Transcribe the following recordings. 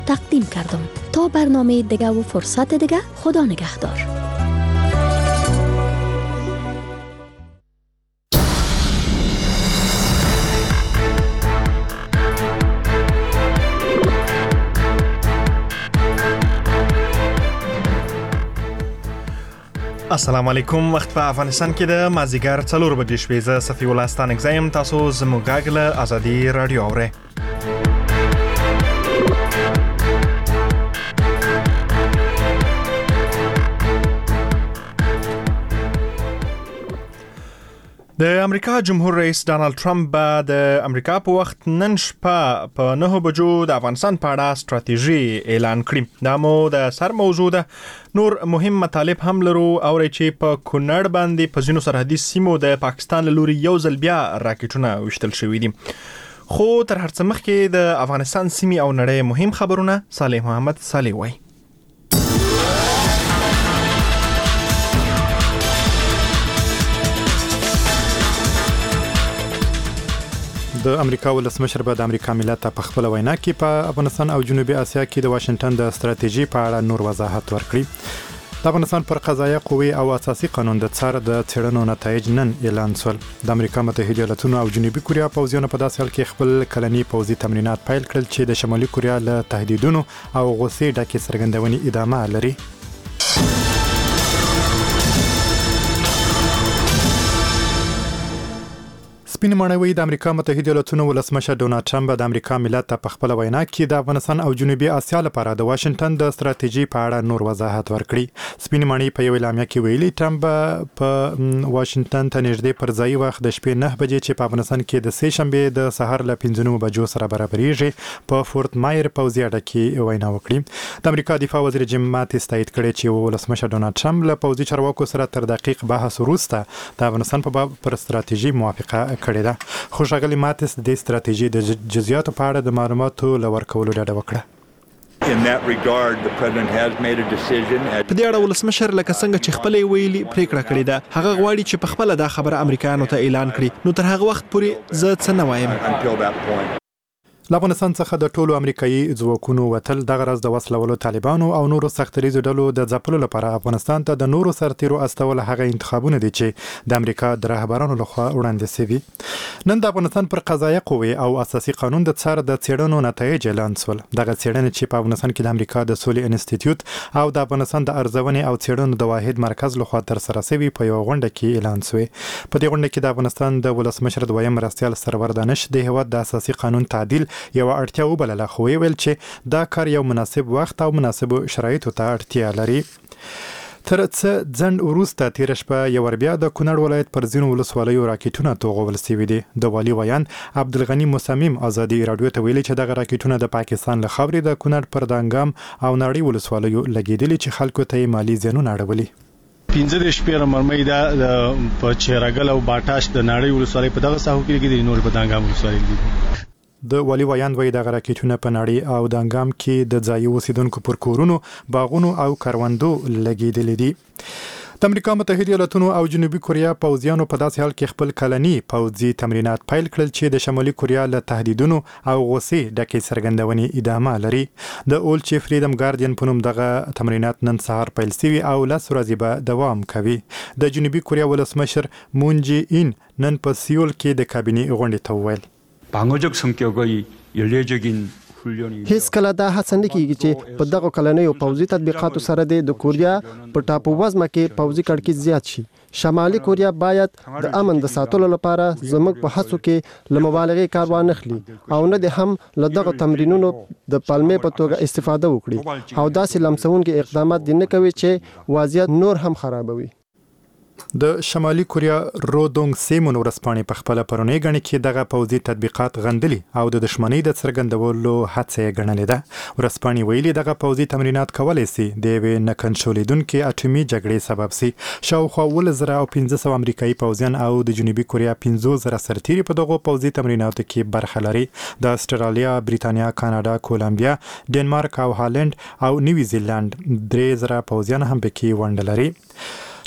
تقدیم کردم. تا برنامه دیگه و فرصت دیگه، خدا نگهدار. السلام علیکم. وخت په افغانستان کې د مازیګر 4 بجې شوې. زه صفی الله ستانک زیم. تاسو زموږ غږ له ازادي رادیو اورئ. د امریکا جمهور رئیس ډانلډ ټرمپ به د امریکا په وخت نن شپه په 9 بجو د افغانستان په اړه ستراتیژي اعلان کړي. دا مو د سر موضوع ده. نور مهم مطالب هم لرو او چې په کونړ باندې په ځینو سرحدي سیمو د پاکستان له لوري یو ځل بیا راکټونه وشتل شوي دي. خو تر هر څه مخکې د افغانستان سیمې او نړۍ مهم خبرونه صالح محمد صالح وای. د امریکا ولسمشر به د امریکا ملت په خپل وینا کې په افغانستان او جنوبي اسیا کې د واشنگټن د ستراتیژي په اړه نور وضاحت ورکړي. د افغانستان پر قضایه قوې او اساسي قانون د څار د څېړنو نتایج نن اعلان شول. د امریکا متحده ایالاتونو او جنوبي کوریا پوځیانو په داسې حال کې خپل کلني پوځي تمرینات پیل کړل چې د شمالي کوریا له تهدیدونو او غوسې ډکې څرګندونې ادامه لري. سپین ماڼوي د امریکا متحده ایالاتونو ولسمشر ډونالډ ټرمپ د امریکا ملت په خپل وینا کې د افغانستان او جنوبي اسیا لپاره د واشنگټن د ستراتیژي په اړه نور وضاحت ورکړي. سپین ماڼۍ په یو اعلامیه کې ویلي ټرمپ په واشنگټن ته نږدې پر ځای وخت د شپې 9 بجې چې په افغانستان کې د سه شنبه د سحر له 5 بجو سره برابرېږي په فورت مایر پوځي اډه کې وینا وکړي. د امریکا دفاع وزیر جیم ماتیس تایید کړی چې ولسمشر ډونالډ ټرمپ له پوځي چارواکو سره تر دقیق بحث وروسته د افغانستان په باب پر ستراتیژي موافقه کړې ده. خو ښاغلي ماتیس د ستراتیژي د جزئیاتو په اړه د معلوماتو لورکولو ډاډ وکړه. In that regard, the president has made a decision. په دې اړه ولسمشر لکه څنګه چې خپلې ویلي پریکړه کړې ده. هغه غواړي چې په خپل دا خبره امریکایانو ته اعلان کړي. نو تر هغه وخت پورې زه څه نه وایم. Until that point. له افغانستان څخه د ټولو امریکایي ځواکونو وتل دغه راز د وسلوالو طالبانو او نورو سختریزو ډلو د ځپلو لپاره افغانستان ته د نورو سرتیرو استول هغه انتخابونه دي چې د امریکا د رهبرانو لخوا وړاندې شوي. نن د افغانستان پر قضایه قوې او اساسي قانون د څار د څېړنو نتایج اعلان شول. دغه څېړنې چې په افغانستان کې د امریکا د سولې انسټیټیوټ او د افغانستان د ارزونې او څېړنو د واحد مرکز لخوا تر سره شوي په یو غونډه کې اعلان شوی. په دې غونډه کې د افغانستان د ولسمشر دویم مرستیال سرور دانش د هیواد د اساسي قانون تعدیل یو اړتیا وبلله، خو ویل چې دا کار یو مناسب وخت او مناسب شرایطو ته اړتیا لري. تر څه ځنډ وروسته تیر شپه یو بیا د کونړ ولایت پر ځینو ولسوالیو راکټونه توغول شوي دي. د والي ویان عبدالغني مصمم ازادي رادیو ته ویلي چې دغه راکټونه د پاکستان له خاورې د کونړ پر دانګام او ناړۍ ولسوالیو لګېدلي چې خلکو ته مالی زیانونه اړولي. 15 شپې مرمۍ دا په چیرګل او باټاش د ناړۍ ولسوالۍ په دغه ساحو کې لګېدلي، نور په دانګام ولسوالۍ کې. د والي ویان وایي دغه راکټونه په ناړۍ او دانګام کې د ځایي اوسیدونکو پر کورونو، باغونو او کروندو لګېدلي دي. د امریکا متحده ایالاتونو او جنوبي کوریا پوځیانو په داسې حال کې خپل کلني پوځي تمرینات پیل کړل چې د شمالي کوریا له تهدیدونو او غوسې ډکې څرګندونې ادامه لري. د اول چیف فریډم ګارډین په نوم دغه تمرینات نن سهار پیل شوي او 10 ورځې به دوام کوي. د جنوبي کوریا ولسمشر مون جی ان نن په سیول کې د کابینې غونډې ته وویل 방어적 성격의 연례적인 هیڅ کله دا هڅه نه کیږي چې په دغه کلنیو پوځي تطبیقاتو سره د کوریا په ټاپو وزمه کې پوځي کړکېچ زیات شي. شمالي کوریا باید د امن د ساتلو لپاره زموږ په هڅو کې له مبالغې کار وانخلي او نه د هم له دغه تمرینونو د پالمې په توګه استفاده وکړي او داسې لمسونکي اقدامات دي نه کوي چې وضعیت نور هم خرابوي. د شمالي کوریا رودونګ سیمون ورسپانې په خپل پرونی غني کې دغه پوځي تطبیقات غندلي او د دښمنۍ د څرګندولو هڅه یې ګڼلې ده. ورسپانې ویلي دغه پوځي تمرینات کولای شي د یوې نه کنټرولېدونکې اټومي جګړې سبب شي. شاوخوا 1500 امریکایي پوځیان او د جنوبي کوریا 50,000 سرتیري په دغه پوځي تمریناتو کې برخه لري. د استرالیا، بریتانیا، کاناډا، کولمبیا، ډنمارک او هالند او نیوزیلند 3000 پوځیان هم پکې ونډه لري.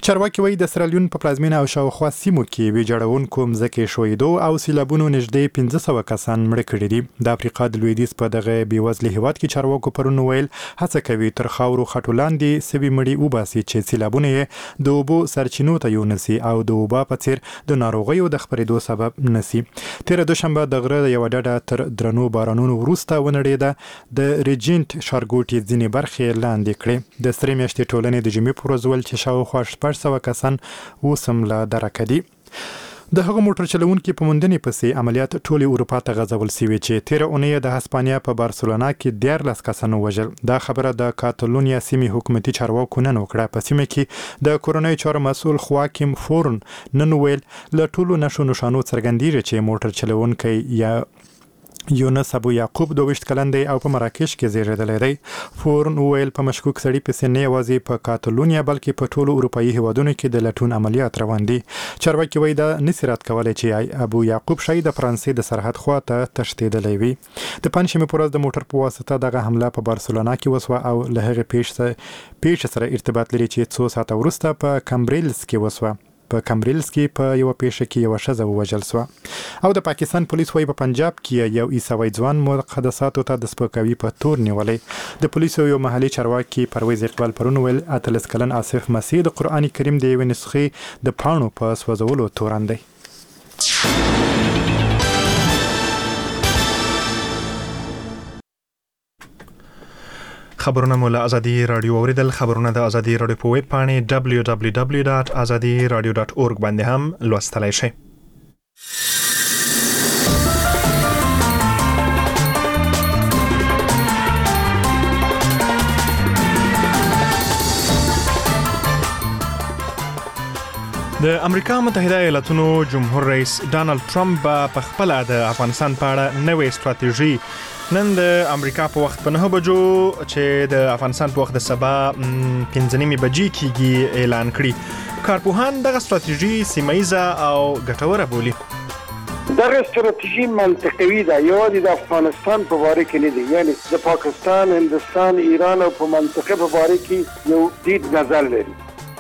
چارواکي وایي د سیرالیون په پلازمینه او شاوخوا سیمو کې ویجاړونکو مځکې ښویېدو او سیلابونو نږدې 1500 کسان مړه کړي دي. د افریقا د لویدیځ په دغه بېوزلي هیواد کې چارواکو پرون ویل هڅه کوي تر خاورو خټو لاندې سوي مړي وباسي چې سیلابونه یې د اوبو سرچینو ته یونسي او د اوبا په څیر د ناروغیو د خپرېدو سبب نسی. تېره دوشنبه د غره د یوه ډډه تر درنو بارانونو وروسته ونړېده. د ریجنټ ښارګوټي ځینې برخې لاندې کړې. د سرې میاشتې ټولنې د جمعې په ورځ ویل چې شاوخوا 600 کسان اوس هم له درکه دي. د هغه موټر چلوونکي په موندنې پسې عملیات ټولې اروپا ته غځول شوي چې تېره اونۍ د هسپانیا په بارسلونا کې 14 کسان ووژل. دا خبره د کاتالونیا سیمې حکومتي چارواکو نن وکړه. په سیمه کې د کورنیو چارو مسؤل خواکیم فورن نن ویل له ټولو نښو نښانو څرګندېږي چې موټر چلوونکی یا یونس ابو یعقوب 22 کلن دی او په مراکش کې زیږیدلی دی. فورن ویل په مشکوک سړي پسې نه یوازې په کاتالونیا بلکې په ټولو اروپایي هیوادونو کې د لټون عملیات روان دي. چارواکي وایي دا نشي رد کولی چې ابو یعقوب شاید د فرانسې د سرحد خوا ته تښتېدلی وي. د پنجشنبې په ورځ د موټر په واسطه دغه حمله په بارسلونا کې وسوه او له هغې پیښې سره ارتباط لري چې څو ساعته وروسته په کمبریلز کې وسوه. په کمبریلز کې په یو پیښه کې یو ښځه ووژل شوه. او د پاکستان پولیس وايي په پنجاب کې یو عیسوي ځوان مقدساتو ته د سپکاوي په تور نیولې. د پولیسو یو محلي چارواکي پرویز اقبال پرون ویل 18 کلن آصف مسیح د قرآن کریم د یوې نسخې د پاڼو په سوځولو تورن دی. خبرونه مو له ازادي رادیو اوریدل. خبرونه د ازادي رادیو په ویب پاڼې www.azadiradio.org باندې هم لوستلای شئ. د امریکا متحده ایالاتونو جمهور رئیس ډانلډ ټرمپ په خپل د افغانستان په اړه نوې ستراتیژي نن د امریکا په وخت په 9 بجو چې د افغانستان په وخت د سبا 15 بجې کېږي اعلان کړي. کارپوهان دغه ستراتیژي سیمه‌ایزه او ګټوره بولي. دغه ستراتیژي منطقي ده. یوازې د افغانستان په باره کې نه دی، یعنی د پاکستان، هندستان، ایران او په منطقه په باره کې یو دید نظر لري.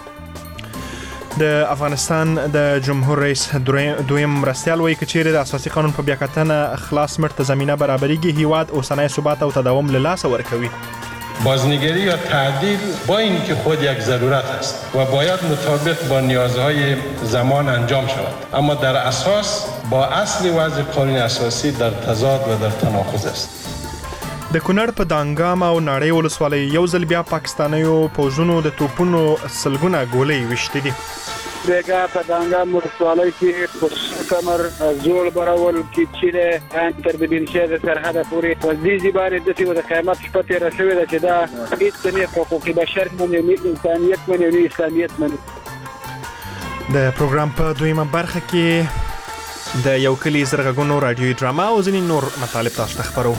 د افغانستان د جمهور رئیس دویم مرستیال وایي که چیرې د اساسي قانون په بیاکتنه خلاص مړ ته زمینه برابریږي هیواد اوسنی ثبات او تداوم له لاسه ورکوي. بازنگری یا تعدیل با اینکه خود یک ضرورت است و باید مطابق با نیازهای زمان انجام شود، اما در اساس با اصل وضع قانون اساسی در تضاد و در تناقض است. د کونړ په دانګام او ناړۍ ولسوالۍ یو ځل بیا پاکستانیو پوځونو د توپونو سلګونه ګولۍ ویشتې دي. بیګا په دانګام ولسوالۍ کې په کمر زول برول کې چې تر د بنشهر سرحد پورې وزدي باندې د څه د قیامت شپه تیر شوې ده چې دا هیڅ نه حقوق بشر نه انسانیت نه اسلامیت نه. د پروګرام په دویمه برخه کې د یو کلی زرغونو رادیوي ډراما او ځینې نور مطالب تاسو ته خبرو.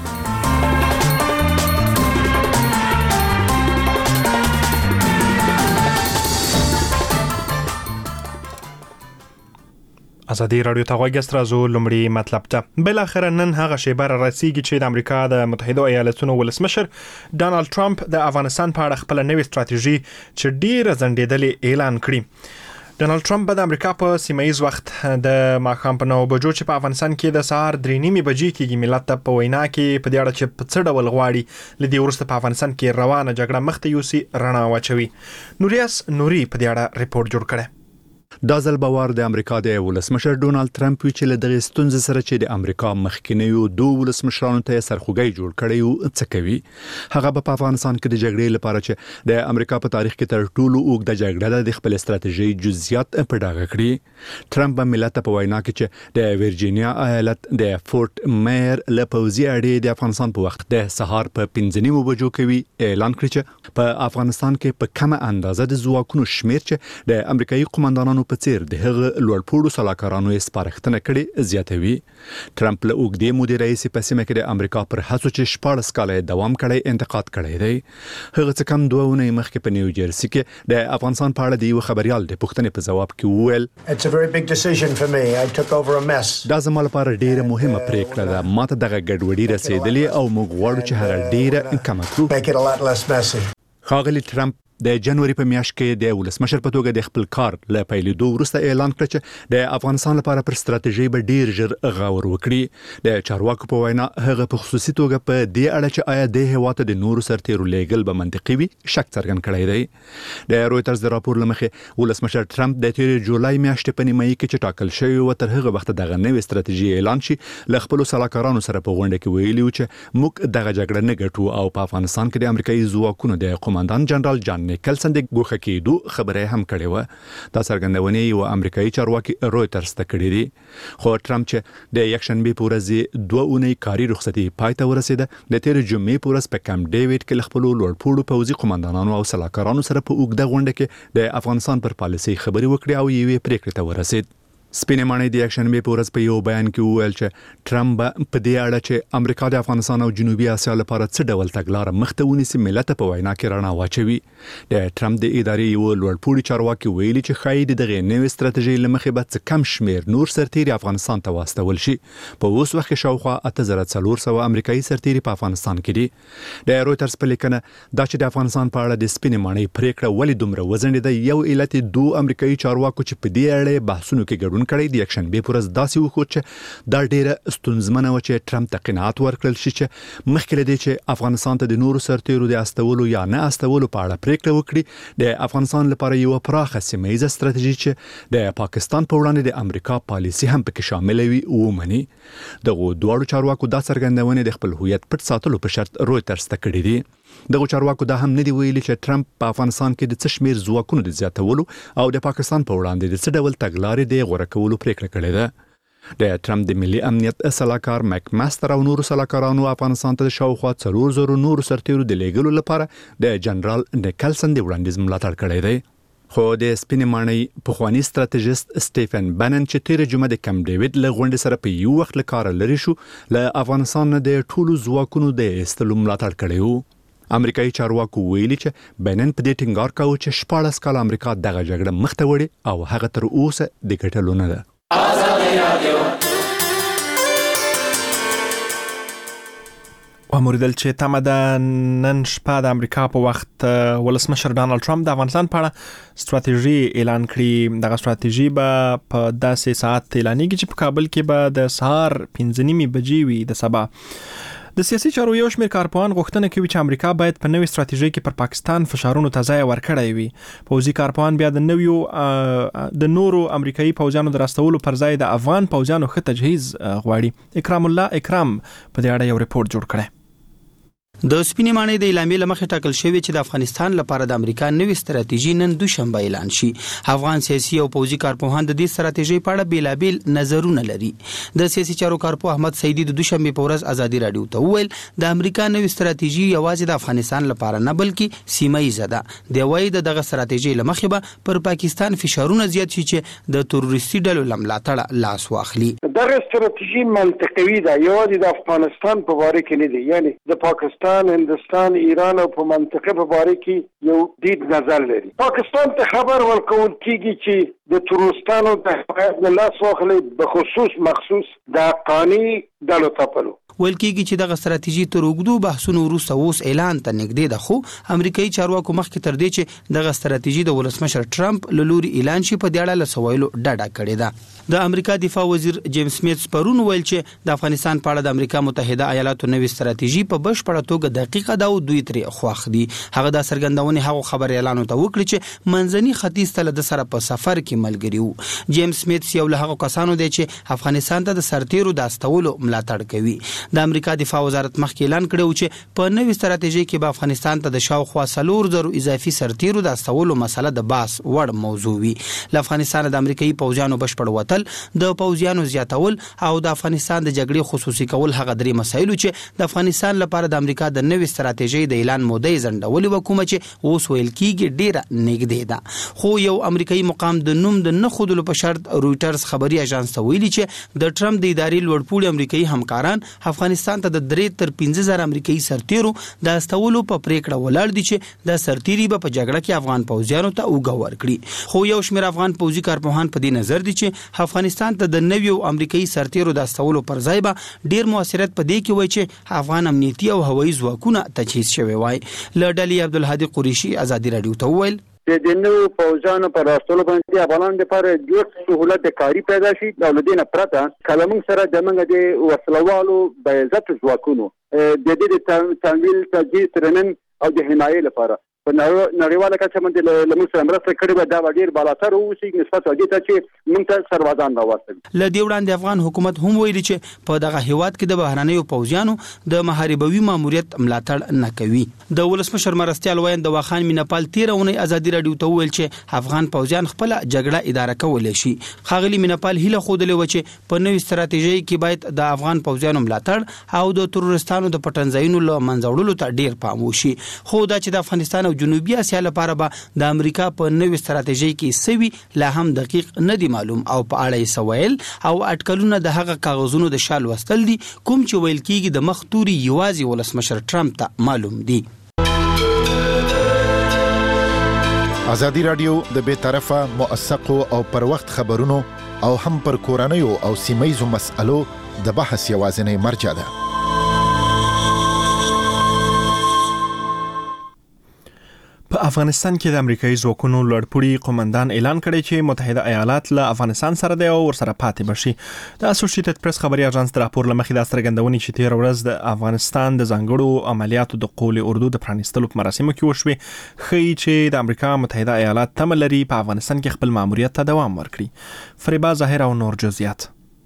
ازادي رادیو ته غوږ راځو. لومړی مطلب ته بل اخر نن هغه شیبه را رسیږي چې د امریکا د متحده ایالاتونو ولسمشر ډانلډ ټرمپ د افغانستان په اړه خپل نوې ستراتیژي چې ډیره ځنډېدلې اعلان کړي. ډانلډ ټرمپ د امریکا په سیمایي وخت د ماښام په 9 بجو چې په افغانستان کې د سهار 3:30 بجې کېږي ملت ته په وینا کې په دې اړه چې په څه ډول غواړي لدې وروسته په افغانستان کې روانه جګړه مخ ته یوسي رڼا واچوي. نوریاس نوري په دې اړه ریپورت جوړ کړی. دا ځل باور د امریکا د ولسمشر ډونالد ټرمپ چې له دغه ستونزې سره چې د امریکا مخکینیو دوه ولسمشرانو ته سرخوږی جوړ کړی او څه کوي هغه په افغانستان کې د جګړې لپاره چې د امریکا په تاریخ کې تر ټولو اوږده جګړه د خپل استراتیژي جزئیات په ډاګه کړی. ټرمپ ملت په وینا کې چې د ورجینیا ایالت د فورټ مایر له پوځي اډې د افغانستان په وخت د سهار په 15 بجو کوي اعلان کړی چې په افغانستان کې په کومه اندازه د ځواکونو شمیر چې د امریکایي قوماندانانو په څیر د هغه لوړپوړو سلاکارانو یې سپارښتنه کړې زیاتوي. ټرمپ له اوږدې مودې راهیسې په سیمه کې د امریکا پر هڅو چې 14 کاله دوام کړی انتقاد کړی دی. هغه څه کم 2 اونۍ مخکې په نیو جرسي کې د افغانستان په اړه د یو خبريال د پوښتنې په ځواب کې وویل دا زما لپاره ډیره مهمه پریکړه ده. ماته دغه ګډوډي رسیدلې او موږ غواړو چې هغه ډیره کم کړو. ښاغلی ټرمپ د جنوري په میاشت کې د ولسمشر په توګه د خپل کار له پیلېدو وروسته اعلان کړ چې د افغانستان لپاره پر ستراتیژي به ډیر ژر غور وکړي. د چارواکو په وینا هغه په خصوصي توګه په دې اړه چې آیا د هیواد د نورو سرتیرو لیږل به منطقي وي شک څرګند کړی دی. د رويټرز د راپور لمخې ولسمشر ټرمپ د تیر جولای میاشتې په نیمایي کې چې ټاکل شوی و تر هغه وخت دغه نوې ستراتیژي اعلان شي له خپل سلاکارانو سره په غونډه کې ویلي و چې موږ دغه جګړه نه ګټو او په افغانستان کې د امریکایي ځواکونو د قوماندان جنرال جان نیکلسن د ګوښه کېدو خبره هم کړې و. دا څرګندونه یو امریکایي چارواکي رويټرز ته کړې دي. خو ټرمپ چې د یکشنبه په ورځ 2 اونۍ کاري رخصتي پای ته ورسېده د تیر جمعې په ورځ په کمپ ډیوډ کې خپل لوړپوړو پوځي قوماندانانو او سلاکارانو سره په اوږده غونډه کې د افغانستان پر پالیسي خبرې وکړې او یوې پریکړې ته ورسېد. سپینې ماڼۍ د یکشنبه په ورځ په یو بیان کې وویل چې ټرمپ په دې اړه چې امریکا د افغانستان او جنوبي اسیا لپاره څه ډول تګلارې مخته ونیسي ملت په وینا کې رڼا واچوي. د ټرمپ د ادارې یو لوړپوړي چارواکي ویلي چې ښایي دغه نوې ستراتیژي لمخې به څه کم شمیر نور سرتیري افغانستان ته واستول شي. په اوس وخت کې شاوخوا 8400 امریکایي سرتیري په افغانستان کې دي. د رويټرز په لیکنه دا چې د افغانستان په اړه د سپینې ماڼۍ پریکړه ولې دومره وزنده یو علت 2 امریکایي چارواکو چې په دې اړه بحثونو کې ګډون کړی د یکشنبه په ورځ داسې وکړ چې دا ډیره ستونزمنه و چې ټرمپ ته قناعت ورکړل شي چې مخکې لدی چې افغانستان ته د نورو سرتیرو د استولو یا نه استولو په اړه پریکړه وکړي د افغانستان لپاره یو پراخه سیمه ستراتیژي چې د پاکستان په وړاندې د امریکا پالیسي هم پکې شامل وي ومني. دغه دوه چارواکو دا څرګندونه د خپل هویت پټ ساتلو په شرط رويټرز ته کړې دي. دغه چارواکو دا هم نه دی ویلي چې ټرمپ په افغانستان کې د څه شمیر ځواکونو د زیاتولو او د پاکستان په وړاندې د څه ډول تګلارې د غوړه کولو پریکړه کړې ده. د ټرمپ د ملي امنیت سلاکار مک ماستر او نورو سلاکارانو افغانستان ته شاوخوا 400 نورو سرتیرو د لیږلو لپاره د جنرال نیکلسن د وړاندیز ملاتړ کړی دی. خو د سپینې ماڼۍ پخوانی ستراتیژیست سټیفن بنن چې تیر جمعه د کمپ ډیوډ له غونډې سره په یو وخت له کار لري شو له افغانستان د ټولو ځواکونو د استلو ملاتړ کړی وو. امریکایي چارواکو ویلي چې بنن په دې ټینګار کاوه چې 14 کال امریکا دغه جګړه مخته وړي او هغه تر اوسه د ګټلو نه ده. وموریدل چې تمه ده نن شپه د امریکا په وخت ولسمشر ډانلډ ټرمپ د افغانستان په اړه ستراتیژي اعلان کړي. دغه ستراتیژي به په داسې ساعت اعلانېږي چې په کابل کې به د سهار 5:30 بجې وي د سبا. د سیاسي چارو یو شمېر کارپوهان غوښتنه کوي چې امریکا باید په نوې ستراتیژي کې پر پاکستان فشارونو ته ځای ورکړی وي. پوځي کارپوهان بیا د نورو امریکایي پوځیانو د راستولو پر ځای د افغان پوځیانو ښه تجهیز غواړي. اکرام الله اکرام په دې اړه یو ریپورت جوړ کړی. د سپینې ماڼۍ د اعلامیې لمخې ټاکل شوی چې د افغانستان لپاره د امریکا نوې ستراتیژي نن دوشنبه اعلان شي. افغان سیاسي او پوځي کارپوهان د دې ستراتیژي په اړه بیلابیل نظرونه لري. د سیاسي چارو کارپوه احمد سیدی د دوشنبه په ورځ ازادي رادیو ته وویل د امریکا نوې ستراتیژي یوازې د افغانستان لپاره نه بلکې سیمه ییزه ده. د وایي دغه ستراتیژي لمخې به پر پاکستان فشارونه زیات شي چې د تروریستي ډلو ملاتړ لاس واخلي. دغه ستراتیژي منطقي ده یوازې د افغانستان په باره کې نه دی، یعنی د پاکستان، هندستان، ایران او په منطقه په باره کې یو دید نظر لري. پاکستان ته خبر ورکول کیږي چې د تروریستانو د حمایت نه لاس واخلي، به خصوص مخصوص د قانی ډلو تپلو. ویل کېږي چې دغه ستراتیژي تر اوږدو بحثونو وروسته اوس اعلان ته نږدې ده، خو امریکایي چارواکو مخکې تر دې چې دغه ستراتیژي د ولسمشر ټرمپ له لوري اعلان شي په دې اړه له سوالو ډډه کړې ده. د امریکا دفاع وزیر جیمز سمیت پرون ویل چې د افغانستان په اړه د امریکا متحده ایالاتو نوې ستراتیژي په بشپړه توګه دقیقه ده او دوی ترې خوښ دي. هغه دا څرګندونه هغه خبر اعلان ته وکړي چې منځني ختیځ ته د سره په سفر کې ملګری وو. جیمز سمیت یو له هغه کسانو دی چې افغانستان ته د سرتیرو د استولو ملاتړ کوي. د امریکا دفاع وزارت مخکې اعلان کړی چې په نوې ستراتیژي کې به افغانستان ته د شاوخوا 4,000 اضافي سرتیرو د استولو مسله د باس وړ موضوع وي. له افغانستان د امریکایي پوځیانو بشپړ وتل، د پوځیانو زیاتول او د افغانستان د جګړې خصوصي کول هغه درې مسایل چې د افغانستان لپاره د امریکا د نوې ستراتیژي د اعلان موده ځنډولې وکومه چې اوس ویل کیږي ډیره نږدې ده. خو یو امریکایي مقام د نوم د نه خودلو په شرط رويټرز خبري اژانس ته ویلي چې د ټرمپ د ادارې لوړپوړي امریکایي همکاران افغانستان ته د 3 تر 15,000 امریکایي سرتیرو د استولو په پریکړه ولاړ دي چې د سرتیري په جګړه کې افغان پوځیانو ته اوګه ورکړي. خو یو شمېر افغان پوځي کارپوهان په دې نظر دي چې افغانستان ته د نویو امریکایي سرتیرو د استولو پر ځای به ډیر موثریت په دې کې وای چې افغان امنیتي او هوایي ځواکونه تجهیز شوي وای. له ډلې عبدالهادي قریشي ازادي رادیو ته وویل د نوو پوځانو پر راستلو باندې افغانانو لپاره ډېر سهولت کاری پیدا شي او له دې نه پرته کله موږ سره د موږ د وسلوالو د عزت ځواکونو د دې د تمویل تجهیز ترنن او د حمایې لپاره په نړیواله کچه باندې له موږ سره مرسته کړې وه. دا به ډېر بالاتر اوسي نسبت دې ته چې موږ ته سربازان راوستل. له دې وړاندې افغان حکومت هم ویلي چې په دغه هیواد کې د بهرنیو پوځیانو د محاربوي ماموریت ملاتړ نه کوي. د ولسمشر مرستیال ویاند واخان مینپال 13 اونۍ ازادي رادیو ته ویل چې افغان پوځیان خپل جګړه اداره کولای شي. خاغلی مینپال هیله خوده چې په نوې ستراتیژي کې باید د افغان پوځیانو ملاتړ او د تروریستانو د پټنځایونو له منځوړلو ته ډیر پام وشي. خو دا چې د افغانستان او جنوبي اسیا لپاره به د امریکا په نوې ستراتیژي کې سوي لا هم دقیق نه دی معلوم او په اړه یې سوال او اټکلونه د هغه کاغذونو د شال وستل دي کوم چې ویل کېږي د مخ توري یوازې ولسمشر ټرمپ ته معلوم دي. ازادي رادیو د بې طرفه موثقو او پر وخت خبرونو او هم پر کورنیو او سیمایزو مسألو د بحث یوازینی مرجع ده. په افغانستان کې د امریکایي ځواکونو لوړپوړي قومندان اعلان کړی چې متحده ایالات له افغانستان سره دی او ورسره پاتې بشي. د اسوسییټډ پریس خبري اژانس د راپور لمخې د څرګندونې چې 13 ورځ د افغانستان د ځانګړو عملیاتو د قول اردو د پرانیستلو په مراسمو کې وشوي ښیي چې د امریکا متحده ایالات تمه لري په افغانستان کې خپل ماموریت ته دوام ورکړي. فریبا ظاهر او نور جزئیات.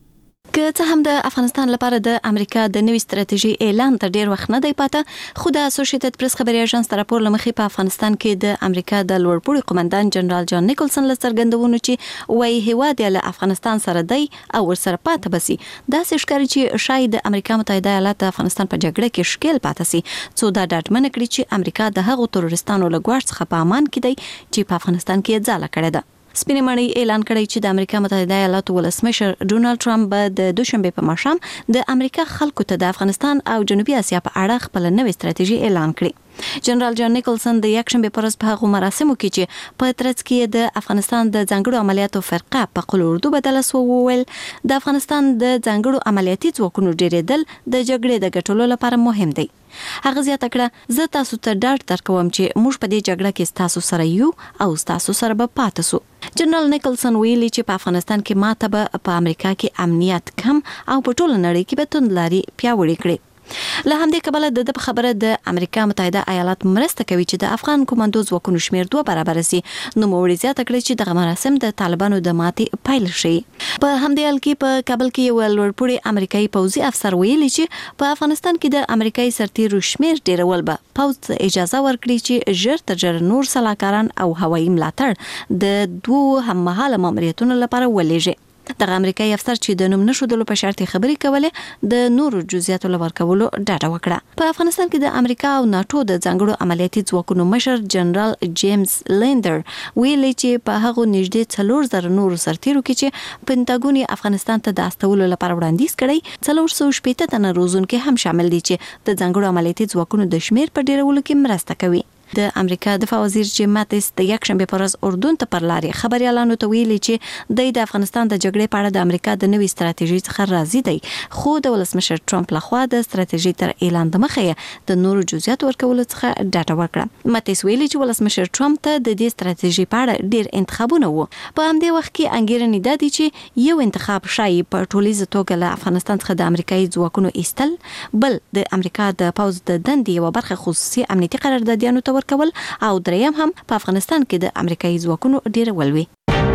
که څه هم د افغانستان لپاره د امریکا د نوې ستراتیژي اعلان تر ډیر وخت نه دی پاته، خو د اسوسییټډ پریس خبري اژانس د راپور لمخې په افغانستان کې د امریکا د لوړپوړي قومندان جنرال جان نیکلسن له څرګندونو چې وایي هیواد یې له افغانستان سره دی او ورسره پاته بسي. داسې ښکاري چې شاید د امریکا متحده ایالات د افغانستان په جګړه کې ښکیل پاته سي، څو دا ډاډمنه کړي چې امریکا د هغو تروریستانو له ګواښ څخه په امان کې دی چې په افغانستان کې ځاله کړې ده. سپینې مړۍ اعلان کړی چې د امریکا متحده ایالاتو ولسمشر ډونالد ټرمپ به د دوشنبه په ماښام د امریکا خلکو ته د افغانستان او جنوبي اسیا په اړه خپل نوې ستراتیژي اعلان کړي. جنرال جان نیکلسن د یکشنبه پر ورځ په هغو مراسمو کې چې په ترڅ کې د افغانستان د ځانګړو عملیاتو فرقه په قول اردو بدله سو وویل د افغانستان د ځانګړو عملیاتي ځواکونو ډیرېدل د جګړې د ګټلو لپاره مهم دی. هغه زیاته کړه زه تاسو ته ډاډ درکوم چې موږ په دې جګړه کې تاسو سره یو او تاسو سره به پاتې سو. جنرال نیکلسن ویلي چې په افغانستان کې ماته به په امریکا کې امنیت کم او په ټوله نړۍ کې به توندلاري پیاوړې کړي. له همدې کبله د خبره د امریکا متحده ایالات مرسته کوي چې د افغان کوماندو ځواکونو شمیر 2 برابر سي. نو موري زیاته کړي چې د مراسم د طالبانو د ماتې پایل شي. په همدې حال کې په کابل کې یو لوړپوړي امریکایي پوځي افسر ویلي چې په افغانستان کې د امریکایي سرتیرو شمیر ډیرول به پوځ اجازه ورکړي چې ژر تر ژره نور سلاکاران او هوایي ملاتړ د 2 هممهاله ماموریتونو لپاره ولېږي. دغه امریکایي افسر چې د نوم نشودلو په شرط خبري کوله د نورو جزئیاتو لورکولو ډاډه وکړه. په افغانستان کې د امریکا او ناتو د ځانګړو عملیاتي ځواکونو مشر جنرال جیمز لیندر ویلي چې په هغه نږدې 4000 نورو سرتیرو کې چې پنټاګون افغانستان ته د استولو لپاره وړاندیز کړی 470 تنه روزونکي هم شامل دي چې د ځانګړو عملیاتي ځواکونو د شمیر په ډیرولو کې مرسته کوي. د امریکا دفاع وزیر جیم ماتیس د یکشنبه پر ورځ اردن ته پر لارې خبريالانو ته ویلي چې د افغانستان د جګړې په اړه د امریکا د نوې ستراتیژي څخه راضي دی، خو د ولسمشر ټرمپ لخوا د ستراتیژي تر اعلان د مخه د نورو جزئیات ورکولو څخه ډاډه ورکړه. ماتیس ویلي چې ولسمشر ټرمپ ته د دې ستراتیژي په اړه ډیر انتخابونه وو. په همدې وخت کې انګیرنې دادي چې یو انتخاب شای په ټولیزه توګه له افغانستان څخه د امریکایي ځواکونو ایستل، بل د امریکا د پوځ د دندې یو برخه خصوصي امنیتي قراردادیانو ته ورکول او دریم هم په افغانستان کې د امریکایي ځواکونو ډیرول وي.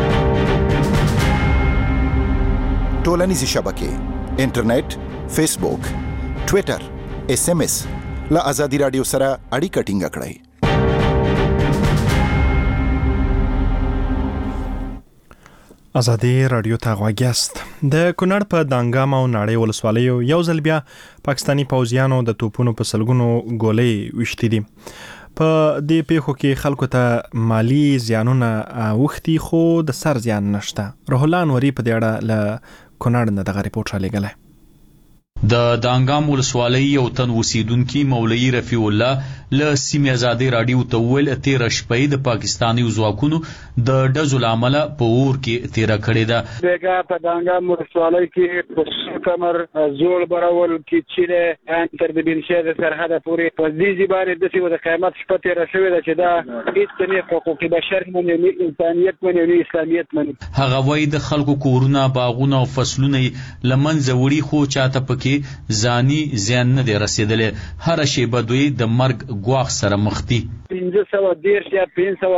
ټولنیزې شبکې انټرنیټ، فیسبوک، ټوئیټر، SMS له ازادي رادیو سره اړیکه ټینګه کړئ. ازادي رادیو ته غوږ یاست. د کونړ په دانګام او ناړۍ ولسوالیو یو ځل بیا پاکستاني پوځیانو د توپونو په سلګونو ګولۍ وشتې دي. په دې پیښو کې خلکو ته مالی زیانونه وختي خو د سر زیان نشته. روح الله انوري په دې اړه له کونړ نه دغه ریپورت را لېږلی. د دانګام ولسوالۍ یو تن اوسیدونکي مولوي رفیع الله له سیمې ازادي راډیو ته وویل 13 شپې د پاکستاني ځواکونو د ډزو له امله په اور کې تیره کړې ده. بیګا په دانګام ولسوالۍ کې په کمر زوړ برول کې چې تر د بنشه د سرحد پورې په دې ځبانې د سیمه د قیامت شپه تیره شوې ده چې دا هیڅ نه حقوق بشر نه انسانیت نه اسلامیت نه. هغه وایي د خلکو کورونه باغونه او فصلونه لمنځه وړي خو چاته پکې ځاني زیان نه دی رسیدلی. هر شیبه دوی د مرګ ګواښ سره مخ دي. 510 یا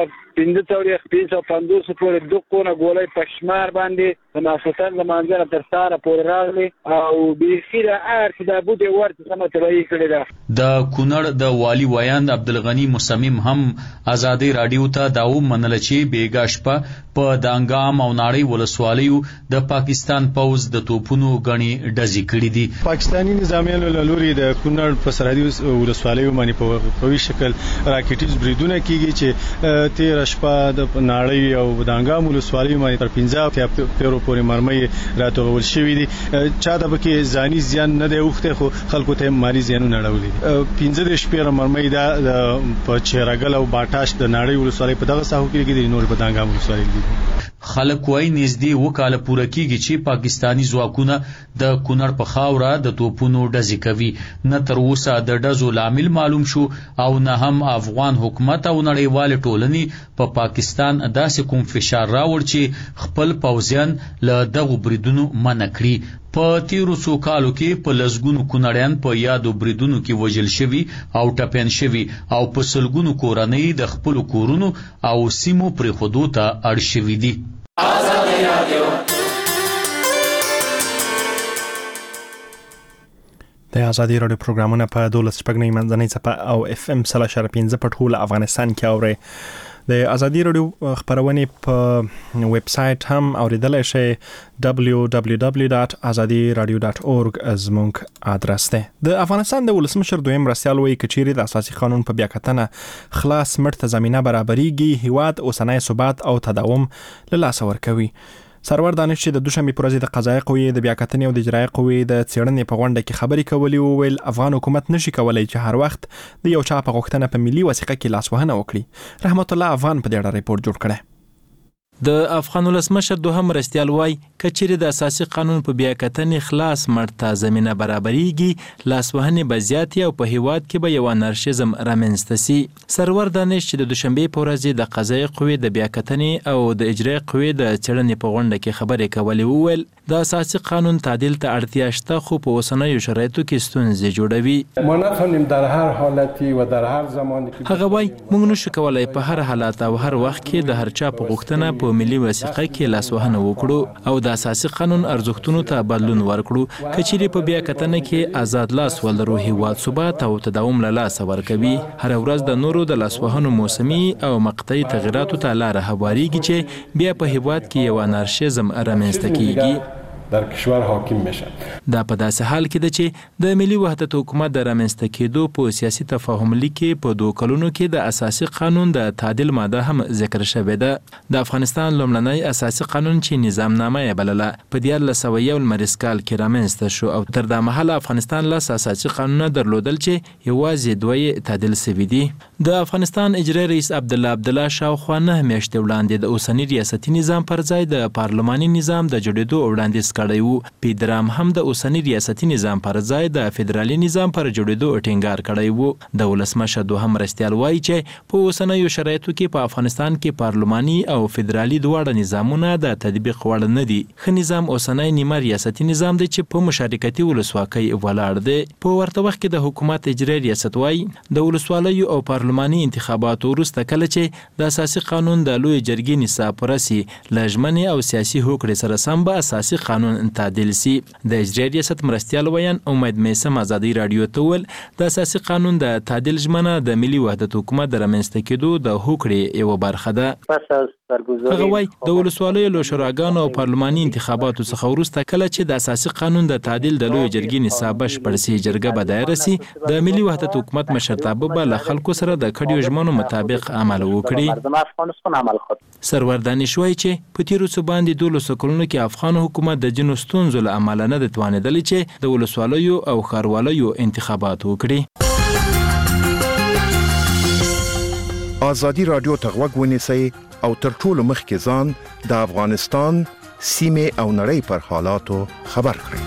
550 پورې دغه ګولۍ په شمار باندې د ماسوتن د منځره تر ساره پورې راغلي او بیخي د ارت د بوده ورته سم تلای کړی ده. د کونړ د والی ویاند عبدالغنی مصمم هم ازادي راډیو ته دا ومنل چې بیګا شپه په دانګام او ناړۍ ولسوالیو د پاکستان پوز د توپونو غني ډزې کړې دي. پاکستاني نظامیانو له لوري د کونړ په سرحدي ولسوالیو باندې په قوي شکل راکټیز بریدونه کیږي چې 13 شپه د ناړۍ او دانګام ولسوالیو باندې تر 15 پیرو پورې مرمۍ راتوغول شوې دي. چا د بکې ځاني زیان نه دی اوخته خو خلکو ته مالی زیانونه راوړي. 15 شپه مرمۍ دا په چیرګل او باټاش د ناړۍ ولسوالۍ په دغه ساحو کې لګیدي نور په دانګام ولسوالۍ کې. خلک وایي نږدې وکاله پوره کیږي چې پاکستاني ځواکونه د کونړ په خاوره د توپونو ډزې کوي. نه تر اوسه د ډزو لامل معلوم شو او نه هم افغان حکومت او نړیوال ټولنې په پاکستان داسې کوم فشار راوړ چې خپل پوځیان له دغو بریدونو منع کړي. په تیرو څو کالو کې په لسګونو کونړیان په یادو بریدونو کې وژل شوي او ټپیان شوي او په سلګونو کورنۍ د خپلو کورونو او سیمو پرېښودو ته اړ شوي دي. د ازادي راډیو پروګرامونه په 12 شپږنۍ منځنۍ څپه او FM 3.15 په ټول افغانستان کې اوري. د ازادي راډیو خبرونه په ویب سټ هم اوریدلای شئ www.azadiradio.org زموږ ادرس ده. د افغانستان د ولسمشر دویم مرستیال وایي کچيري د اساسي قانون په بیاکتنه خلاص مرته زمينه برابرېږي هیواد اوسنۍ ثبات او تداوم له لاس ورکوي. سرور دانش چې د دوشنبه پر ورځ د قضایي قوې د بیاکتنې او د اجرایي قوې د څېړنې په غونډه کې خبرې کولې او ویل افغان حکومت نشي کولای چې هر وخت د یو چا په غوښتنه په ملي وثیقه کې لاس وهنه وکړي. رحمت الله افغان په دې اړه ریپورت جوړ کړی. د افغان ولسمشر دوهم مرستیال وای کچېرې د اساسي قانون په بیاکتنې خلاص مرته زمينه برابرېږي لاسوهنې به زیاتې او په هیواد کې به یو انارشیزم رامنځته سي. سرور دانش چې د دوشنبه په ورځ د قضایي قوې د بیاکتنې او د اجرایي قوې د څېړنې په غونډه کې خبرې کولې وویل د اساسي قانون تعدیل ته اړتیا شته خو په اوسنیو شرایطو کې ستونزې جوړوي. ما نتونیم در هر حالتی و در هر زمانی که هغه وای موږ نشو کولای په هر حالت او هر وخت کې د هر چا په غوښتنه په ملي وثیقه کې لاسوهنه وکړو او د اساسي قانون ارزښتونو ته بدلون ورکړو. کچېرې په بیاکتنه کې آزاد لاس ولرو هیواد ثبات او تداوم له لاسه ورکوي. هر ورځ د نورو د لاسوهنو موسمي او مقطعي تغیراتو ته لاره هواریږي چې بیا په هیواد کې یو انارشیزم رامنځته کیږي. در کشور حاکم میشه. دا په داسې حال کې ده چې د ملي وحدت حکومت د رامنځته کېدو په سیاسي تفاهم لیک کې په 2 کلونو کې د اساسي قانون د تعدیل ماده هم ذکر شوې ده. د افغانستان لومړنی اساسي قانون چې نظامنامه یې بلله په 1901 لمریز کال کې رامنځته شو او تر دا مهاله افغانستان له اساسي قانون درلودل چې یوازې 2 تعدیل شوي دي. د افغانستان اجرایي رئیس عبدالله شاوخوا 9 میاشتې وړاندې د اوسنی ریاستي نظام پر ځای د پارلماني نظام د جوړېدو وړاندیز کړی وو. پیدرام هم د اوسنی ریاستي نظام پر ځای د فدرالي نظام پر جوړېدو ټینګار کړی وو. د ولسمشر دوهم مرستیال وایي چې په اوسنیو شرایطو کې په افغانستان کې پارلماني او فدرالي دواړه نظامونه د تطبیق وړ نه دي. ښه نظام اوسنی نیمه ریاستي نظام دی چې په مشارکتي ولسواکۍ ولاړ دی. په ورته وخت کې د حکومت اجرایي ریاست وایي د ولسوالیو او پارلماني انتخاباتو وروسته کله چې د اساسي قانون د لوی جرګې نصاب راسي لژمنې او سیاسي هوکړې سره سم به اساسي قانون تعدیل سي. د اجرایي ریاست مرستیال ویان امید میسم ازادي راډیو ته ول د اساسي قانون د تعدیل ژمنه د ملي وحدت حکومت د رامنځته کېدو د هوکړې یو برخه ده. پس از هغه وایي د ولسوالیو له شوراګانو او پارلماني انتخاباتو څخه وروسته کله چې د اساسي قانون د تعدیل د لوی جرګې نصاب بشپړ سي جرګه به دایر سي د ملي وحدت حکومت مشرتابه به له خلکو سره د کډیو ژمنو مطابق عمل وکړي. سرور دانش وایي چې په تیرو څو باندې 12 کلونو کې افغان حکومت د جنو ستونزو له امله نه د توانېدل چې د ولسوالیو او ښاروالیو انتخابات وکړي. آزادی رادیو ته غوږ ونیسئ او تر ټولو مخکې ځان د افغانستان سیمې او نړۍ پر حالاتو خبر کړئ.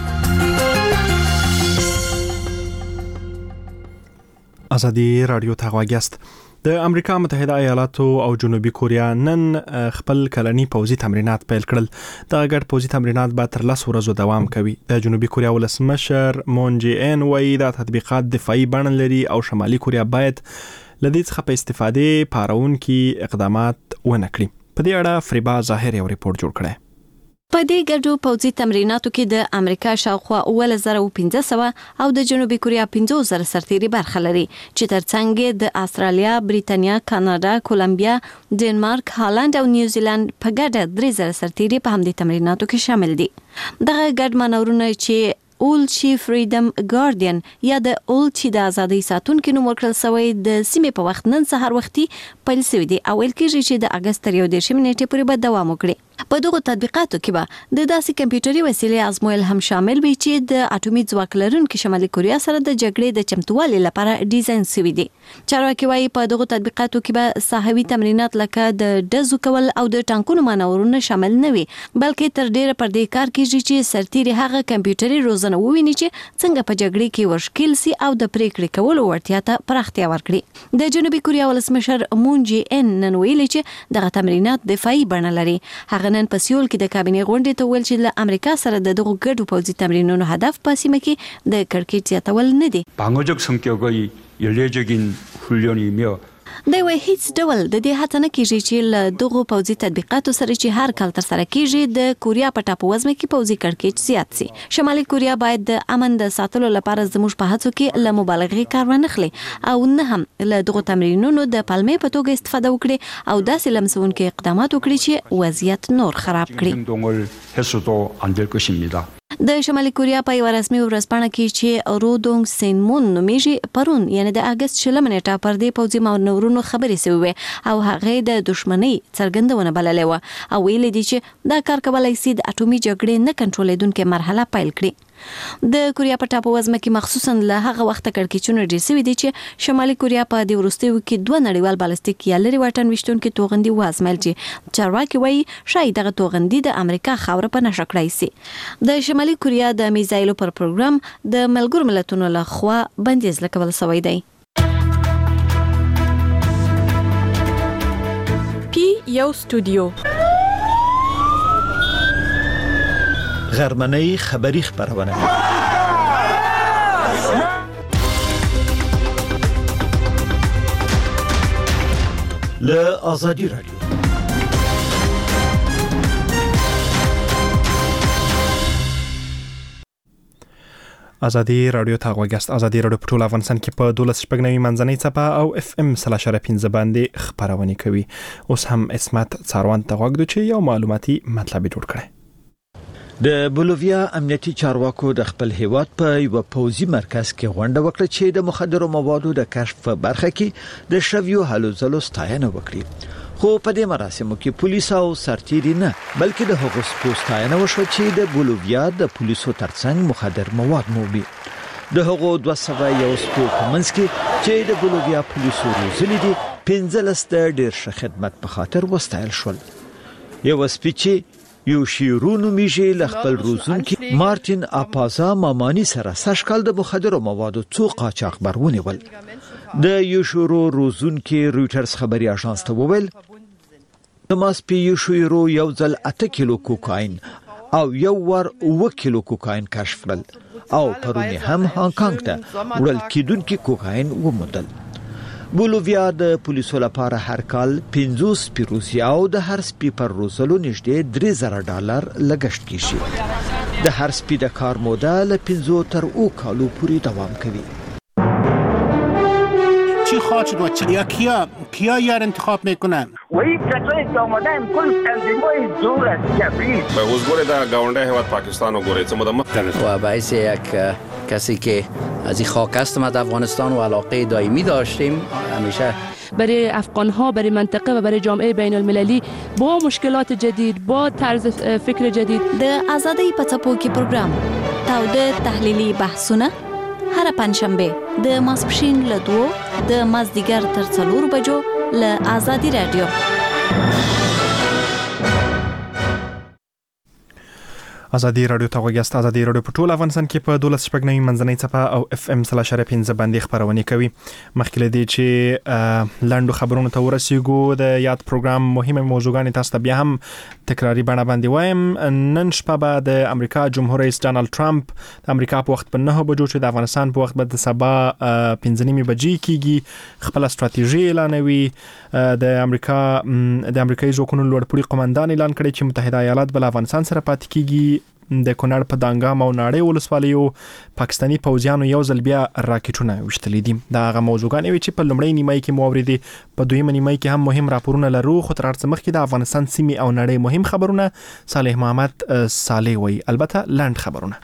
آزادی رادیو ته غوږ یاست. د امریکا متحده ایالاتو او جنوبي کوریا نن خپل کلنی پوځي تمرینات پیل کړل. دا ګډ پوځي تمرینات به تر 10 ورځو دوام کوي. د جنوبي کوریا ولسمشر مون جی ان وایي دا تطبیقات دفاعي بڼه لري او شمالي کوریا باید لدې څخه په استفادې پارونکي اقدامات ونه کړي. په دې اړه فریبا ظاهر یو ریپورت جوړ کړی. په دې ګډو پوځي تمریناتو کې د امریکا شاوخوا 1500 او د جنوبي کوریا 5000 سرتیري برخه لري چې ترڅنګ د استرالیا، بریتانیا، کاناډا، کولمبیا، ډنمارک، هالند او نیوزیلند په ګډه 3000 سرتیري په همدې تمریناتو کې شامل دي. دغه ګډ مانورونه چې اول چی فریډم ګارډین یا د اول چی د ازادۍ ساتونکو نوم ورکړل شوی د سیمې په وخت نن سهار وختي پیل شوی دی او ویل کېږي چې د اگست تر 11 نیټې پورې به دوام وکړي. په دغه تطبیقاتو کې به د داسې کمپیوټري وسیلې ازمویل هم شامل وي چې د اټومي ځواک لرونکو شمالي کوریا سره د جګړې د چمتووالي لپاره ډیزاین شوی دي. چارواکي وايي په دغه تطبیقاتو کې به ساحوي تمرینات لکه د ډزو کول او د ټانکونو مانورونه شامل نه وي، بلکې تر ډیره پر دې کار کېږي چې سرتیري هغه کمپیوټري روزنه وویني چې څنګه په جګړې کې ورشکل سي او د پریکړې کولو وړتیا ته پراختیا ورکړي. د جنوبي کوریا ولسمشر مون جی ان نن ویلي چې دغه تمرینات دفاعي بڼه لري. هغه نن په سیول کې د کابینې غونډې ته ویل چې له امریکا سره د دغه ګډو پوځي تمرینونو هدف په سیمه کې د کړکېچ زیاتول نه دي. 방어적 성격의 연례적인 훈련이며 د وی هیڅ ډول د دې هڅه نه کیږي چې له دغه پوځي تطبیقاتو سره چې هر کال تر سره کیږي د کوریا په ټاپووزمه کې پوځي کړکېچ زیات سي. شمالي کوریا باید د امن د ساتلو لپاره زموږ په هڅو کې له مبالغې کار ونه اخلي او نه هم له دغه تمرینونو د پالمې په توګه استفاده وکړي او داسې لمسونکي اقدامات وکړي چې وضعیت نور خراب کړي. د شمالي کوریا په یو رسمي ورځپاڼه کې چې رودونګ سینمون نومیږي پرون یعنی د اگست 16 نیټه پر دې پوځي مانورونو خبرې شوې او هغه د دښمنۍ څرګندونه بللې و او ویل دي چې دا کار کولای شي د اټومي جګړې نه کنټرولېدونکې مرحله پیل کړي. د کوریا په ټاپووزمه کې مخصوصا له هغه وخت کړکېچونه ډېر شوي دي چې شمالي کوریا په دې وروستیو کې 2 نړیوال بالستیک یا لري واټن ویشتونکي توغندي وازمل چې چارواکي وایي شاید دغه توغندي د امریکا خاوره په نشه کړای شي. د شمالي کوریا د میزایلو پر پروګرام د ملګرو ملتونو له خوا بندیز لګول شوی دی. پی یو استودیو غرمنۍ خبری خبرونه له آزادی رادیو. آزادی رادیو ته غوږ. آزادی رادیو په ټول افغانستان کې په 12.9 منځنۍ څپه او اف ام 3.15 باندې خبرونه کوي. اوس هم اسمت څاروان ته غوږ دوی یو معلوماتي مطلب جوړ کړي. د بولویا امنیتي چارواکو د خپل هیواد په یو پوځي مرکز کې غونډه وکړه چې د مخدرو موادو د کشف په برخه کې د شویو هلو ځلو ستاینه وکړي. خو په دې مراسمو کې پولیس او سرتیري نه بلکې د هغو ستاینه وشوه چې د بولویا د پولیسو ترڅنګ مخدر مواد مومي. د هغو 201 سپو په منځ کې چې د بولویا پولیسو روزلي دي 15 د ډیر ښه خدمت په خاطر وستایل شول. یو سپیچي یو شیرونو میږي ل خپل روزونکي مارتین اپازا مامانی سره سشکل د مخدرو موادو څو قاچاق برونیول. د یو شورو روزونکي رويټرز خبري اژانس ته وویل د ماسپی یو شورو یو ځل 8 کیلو کوکاین او یو ور 9 کیلو کوکاین کشف کړل او پرونی هم هانګ کانګ ته وړل کېدونکي کوکاین وموندل. بولویا د پولیسو لپاره هر کال 50 پیروزي او د هر سپي پر روزلو نږدې $3000 لګښت کیږي. د هر سپي د کار موده له 5 تر 9 کالو پورې دوام کوي. چی خواهد شد و کیا یار انتخاب میکنن؟ وهي آماده کل تنظیم‌های دور از جبری به حضور در گاونده هیواد پاکستان و گوریت و باعث یک کسی که از این خاک است ما در افغانستان و علاقه دائمی داشتیم همیشه برای افغان‌ها، برای منطقه و برای جامعه بین المللی با مشکلات جدید، با طرز فکر جدید. د آزادۍ په څپو کې پروګرام تاوده تحلیلي بحثونه هر پنځشنبه د ماسپښین له 2 د مازدیګر تر 4 بجو له آزادي رادیو. آزادي رادیو ته وګورئ. آزادي رادیو په ټول افغانستان کې په 12 شپږ منځنۍ څپه او اف ام 3.15 باندې خبرونه کوي. مخکې لدی چې لاندو خبرونو ته ورسیږو د یاد پروګرام مهمه موضوعګانې تاسو ته بیا هم تکراری بڼه باندې وایم. نن شپه به د امریکا جمهور رئیس ډانلډ ټرمپ د امریکا په وخت په 9 بجو چې د افغانستان په وخت به د سبا 15 بجې کیږي خپل ستراتیژي اعلانوي. د امریکایي ځواکونو لوړپوړي قومندان اعلان کړی چې متحده ایالات بل افغانستان سره پاتې کیږي. د کونړ په دانګام او ناړۍ ولسوالیو پاکستانی پوځیانو یو ځل بیا راکټونه وشتلې دي. دا هغه موضوعګانې وي چې په لومړۍ نیمه کې مو اوریدي. په دویمه نیمه کې هم مهم راپورونه لرو. خو تر هر څه مخکې د افغانستان سیمې او نړۍ مهم خبرونه صالح محمد صالح وي. البته لاند خبرونه.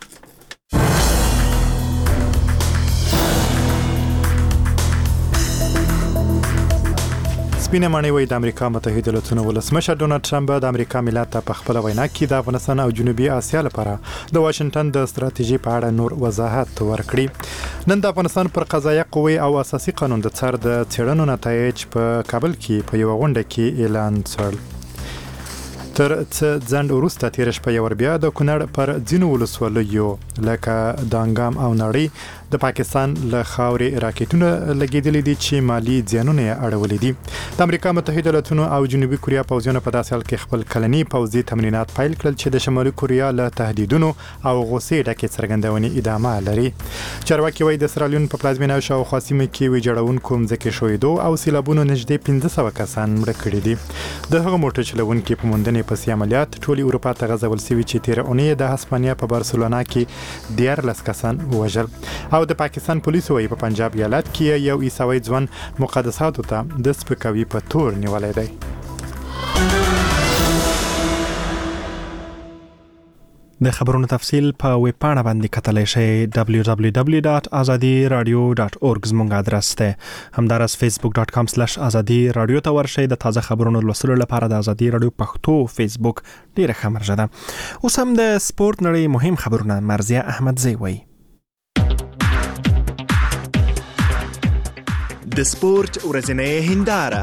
سپینه معنی وای د امریکا متحده ایالاتونو ولسمشر ډونالد ټرمپ د امریکا ملت ته په خپل وینا کې د افغانستان او جنوبي اسیا لپاره د واشنگټن د ستراتیژي په اړه نور وضاحت ورکړي. نن د افغانستان پر قضایه قوی او اساسي قانون د څار د څېړنو نتایج په کابل کې په یو غونډه کې اعلان شول. تر څه ځند وروسته تیر شپه یو بیا د کونړ پر ځینو ولسوالیو لکه دانګام او ناړۍ د پاکستان له خاورې راکټونه لګیدلې دي چې مالی زیانونه اړولې دي. د امریکا متحده ایالاتونو او جنوبي کوریا پوځیانو په داسې حال کې خپل کلني پوځي تمرینات پیل کړل چې د شمالي کوریا له تهدیدونو او غوسې ډکې څرګندونې ادامه لري. چارواکي وایي د سرالیون په پلازمینه او شاوخوا سیمه کې ویجاړونکو مځکې شویدو او سیلابونو نږدې 1500 کسان مړه کړي دي. د هغه موټر چلوونکي په موندنې پسې عملیات ټولي اروپا ته غځول شوي چې تیر اونۍ د هسپانیا په بارسلونا کې 14 کسان وژل. او د پاکستان پولیسو وايي په پنجاب ایالت کې یو عیسوي ځوان مقدساتو ته د سپکاوي په تور نیولای دی. د خبرونو تفصیل په ویب پاڼه باندې کتلی شئ www.azadiradio.org زموږ ادرس دی. همدارس facebook.com/azadiradio ته ورشئ. د تازه خبرونو لوستلو لپاره د ازادي رادیو پښتو فیسبوک ډیره ښه مرجع ده. اوس هم د سپورت نړۍ مهم خبرونه مرزیه احمدزی وایي. د سپورت ورځنۍ هنداره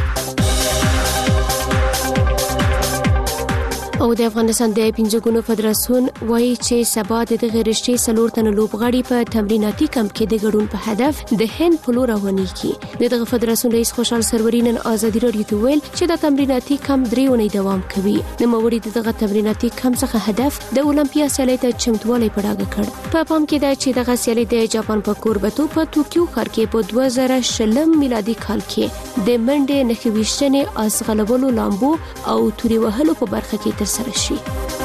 او د افغانستان د پنځګونو فدراسیون وایي چې سبا د غیرشتي سلور تن لوبغاړي په تمریناتي کمپ کې د ګډون په هدف د هند په لور رواني کی. دغه فدراسیون رئیس خوشحال سروري نن آزادي رادیو ته ویل چې د تمریناتي کمپ 3 اونۍ دوام کوي. د موري دغه تمریناتي کمپ څخه هدف د اولمپیا سیالۍ ته چمتووالی پړاګه کړ. په پام کې دا چې دغه سیالۍ د جاپان په کوربتو په توکیو ښار کې په 2020 میلادي کال کې د منډې نښويشتنې اسغلولو لامبو او توري وهلو په برخه کې سره شي.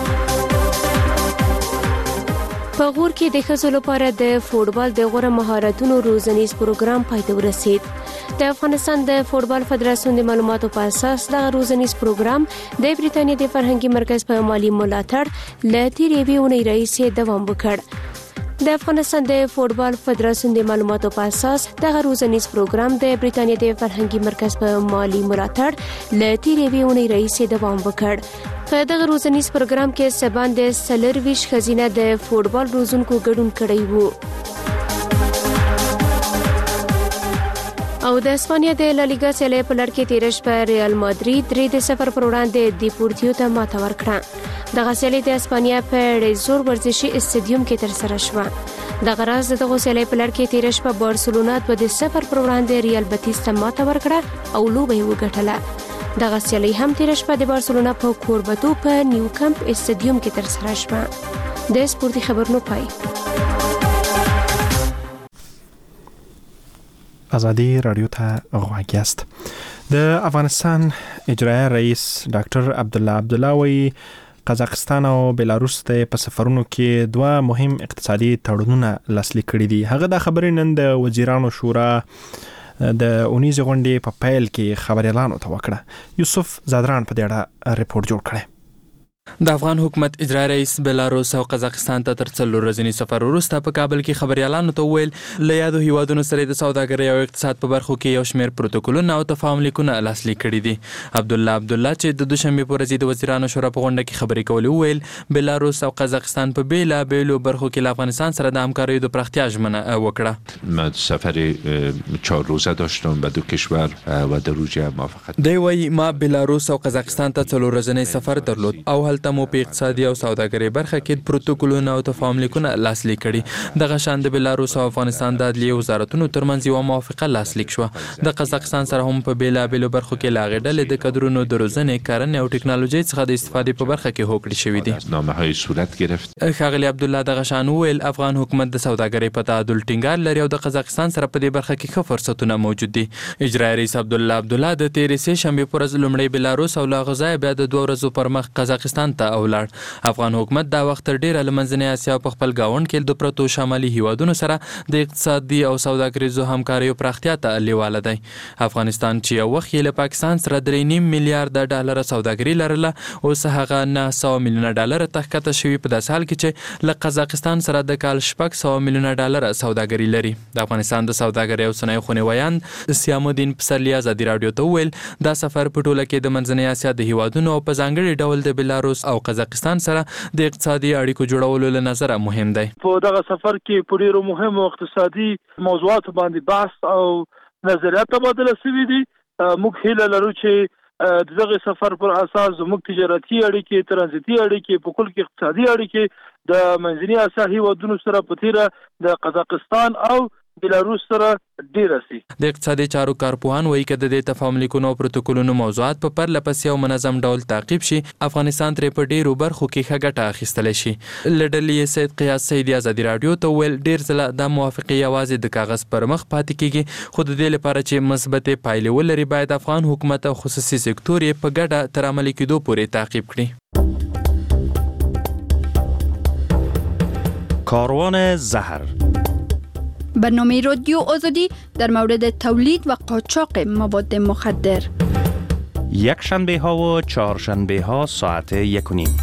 په غور کې د ښځو لپاره د فوټبال د غوړه مهارتونو روزنیز پروګرام پای ته ورسید. د افغانستان د فوټبال فدراسیون د معلوماتو په اساس د روزنیز پروګرام د بریتانیا د فرهنګي مرکز په مالی ملاتړ له تیرې اونۍ راهیسې دوام وکړ. د افغانستان د فوټبال فدراسیون د معلوماتو په اساس د روزنیز پروګرام د بریتانیا د فرهنګي مرکز په مالی ملاتړ له تیرې اونۍ راهیسې دوام وکړ. په دغه روزنیز پروګرام کې سبان د سلرویش خزینه د فوټبال روزونکو ګډون کړی وو. او د اسپانیا د لالیګا سیالۍ په لړ کې تیر شپه ریال مادرید 3-0 پر وړاندې دیپورتیو ته ماته ورکړه. دغه سیالۍ د اسپانیا په ریزور ورزشي استادیوم کې ترسره شوه. دغه راز دغه سیالۍ په لړ کې تیر شپه بارسلونا 2-0 پر وړاندې ریال بتیس ته ماته ورکړه او لوبه یې وګټله. دغه سیالۍ هم تیر شپه د بارسلونا په کوربتو په نیو کمپ استادیوم کې ترسره شوه. د سپورتي خبرونو پای. آزادی رادیو ته غوږ یاست. د افغانستان اجرایه رئیس ډاکټر عبدالله عبدالله وایي قزاقستان او بلاروس ته په سفرونو کې 2 مهم اقتصادي تړونونه لاسلیک کړي دي. هغه د خبرې نن د وزیرانو شورا د اونیزې غونډې په پیل کې خبريالانو ته وکړه. یوسف زادران په دې اړه ریپورت جوړ کړی. د افغان حکومت اجرایي رئیس بلاروس او قزاقستان ته تر 4 ورځې سفر وروسته په کابل کې خبريالانو ته ویل له یادو هیوادونو سره د سوداګرۍ او اقتصاد په برخو کې یو شمېر پروتوکولونه او تفاهم لیکونه لاسلیک کړي دي. عبدالله چې د دوشنبه په ورځ د وزیرانو شورا په غونډه کې خبرې کولې ویل بلاروس او قزاقستان په بیلابیلو برخو کې له افغانستان سره د همکاریو د پراختیا ژمنه وکړه. من سفر 4 روزه داشتم به دو کشور و در روز موافقت. دی وايي ما بلاروس او قزاقستان ته 4 ورځې سفر درلود او هلته مو په اقتصادي او سوداګرۍ برخه کې پروتوکولونه او تفاهم لیکونه لاسلیک کړي. دغه شان د بلاروس او افغانستان د عدلیې وزارتونو ترمنځ یو موافقه لاسلیک شوه. د قزاقستان سره هم په بیلابیلو برخو کې لاغې ډلې د کډرونو د روزنې کارنې او ټکنالوژي څخه د استفادې په برخه کې هوکړې شوې دي. نامه‌های صورت گرفت. ښاغلي عبدالله دغه شان ویل افغان حکومت د سوداګرۍ په تعادل ټینګار لري او د قزاقستان سره په دې برخه کې ښه فرصتونه موجود دي. اجرایي رئیس عبدالله د 13 شنبه پر ورځ لومړی بلاروس او لا غزا بیا د 2 ورځو پر مخ قزاقستان ته ولاړ. افغان حکومت دا وخت تر ډیره لمنځنۍ اسیا په خپل گاوند کې د پروتو شمالي هیوادونو سره د اقتصادي او سوداګریزو همکاریو پراختیا ته لیواله دی. افغانستان چې یو وخت له پاکستان سره 3.5 میلیارډ ډالر سوداګري لرله اوس هغه 900 میلیون ډالر تخکته شوی په داس حال کې چې له قزاقستان سره د کال 600 میلیون ډالر سوداګري لري. د افغانستان د سوداګرۍ او صنایع خونویان سیام الدین پسرلی آزادي رادیو ته ویل دا سفر په ټوله کې د منځنۍ اسیا د هیوادونو او په ځانګړي ډول د بلاروس او قزاقستان سره د اقتصادي اړیکو جوړولو له نظره مهم دی. په دغه سفر کې په ډیرو مهمو اقتصادي موضوعاتو باندې بحث او نظریات تبادله شوي دي. موږ هیله لرو چې دغه سفر پر اساس زموږ تجارتي اړیکې، ترانزیتي اړیکې، په کل کې اقتصادي اړیکې د منځنۍ اسیا هیوادونو سره په تیره د قزاقستان او بلاروس سره ډیر سي. د اقتصادي چارو کارپوهان وایي چې د تفاهم لیکونو او پروتوکولونو موضوعات په پرله پسې او منظم ډول تعقیب شي افغانستان ترې په ډیرو برخو کې ښه ګټه اخیستلی شي. لډلې سید قیاس سیدی آزادي رادیو ته ویل ډیر ځله د موافقې یوازې د کاغذ پر مخ پاتې کیږي خو د دې لپاره چې مثبتې پایلې ولري باید افغان حکومت او خصوصي سکتور یې په ګډه تر عملي کېدو پورې تعقیب کړي. کاروان زهر برنامه رادیو آزادی در مورد تولید و قاچاق مواد مخدر یک شنبه ها و 4 شنبه ها ساعت 1:30.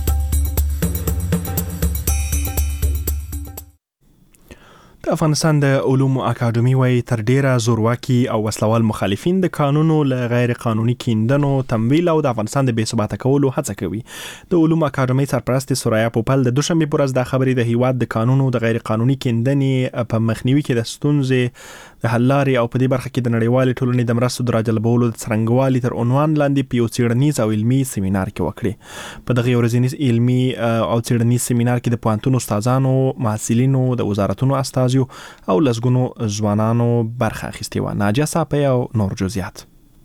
د افغانستان د علومو اکاډمي وايي تر ډیره زورواکي او وسلوال مخالفین د قانونو له غیر قانوني کیندنو تمویل او د افغانستان د بې ثباته کولو هڅه کوي. د علومو اکاډمي سرپرست سوریا پوپل د دوشنبه پر ورځ د خبرې د هیواد د قانونو د غیر قانوني کیندنې په مخنیوي کې د ستونزې د حل لارې او په دې برخه کې د نړیوالې ټولنې د مرستو د راجلبولو د څرنګوالي تر عنوان لاندې په یو څېړنیز او علمي سیمینار کې وکړي. په دغه ورځنیز علمي او څېړنیز سیمینار کې د پوهنتون استادانو، محصلینو، د وزارتونو استازو او لسګونو ځوانانو برخه اخیستې وه. ناجیه صافی او نور جزئیات.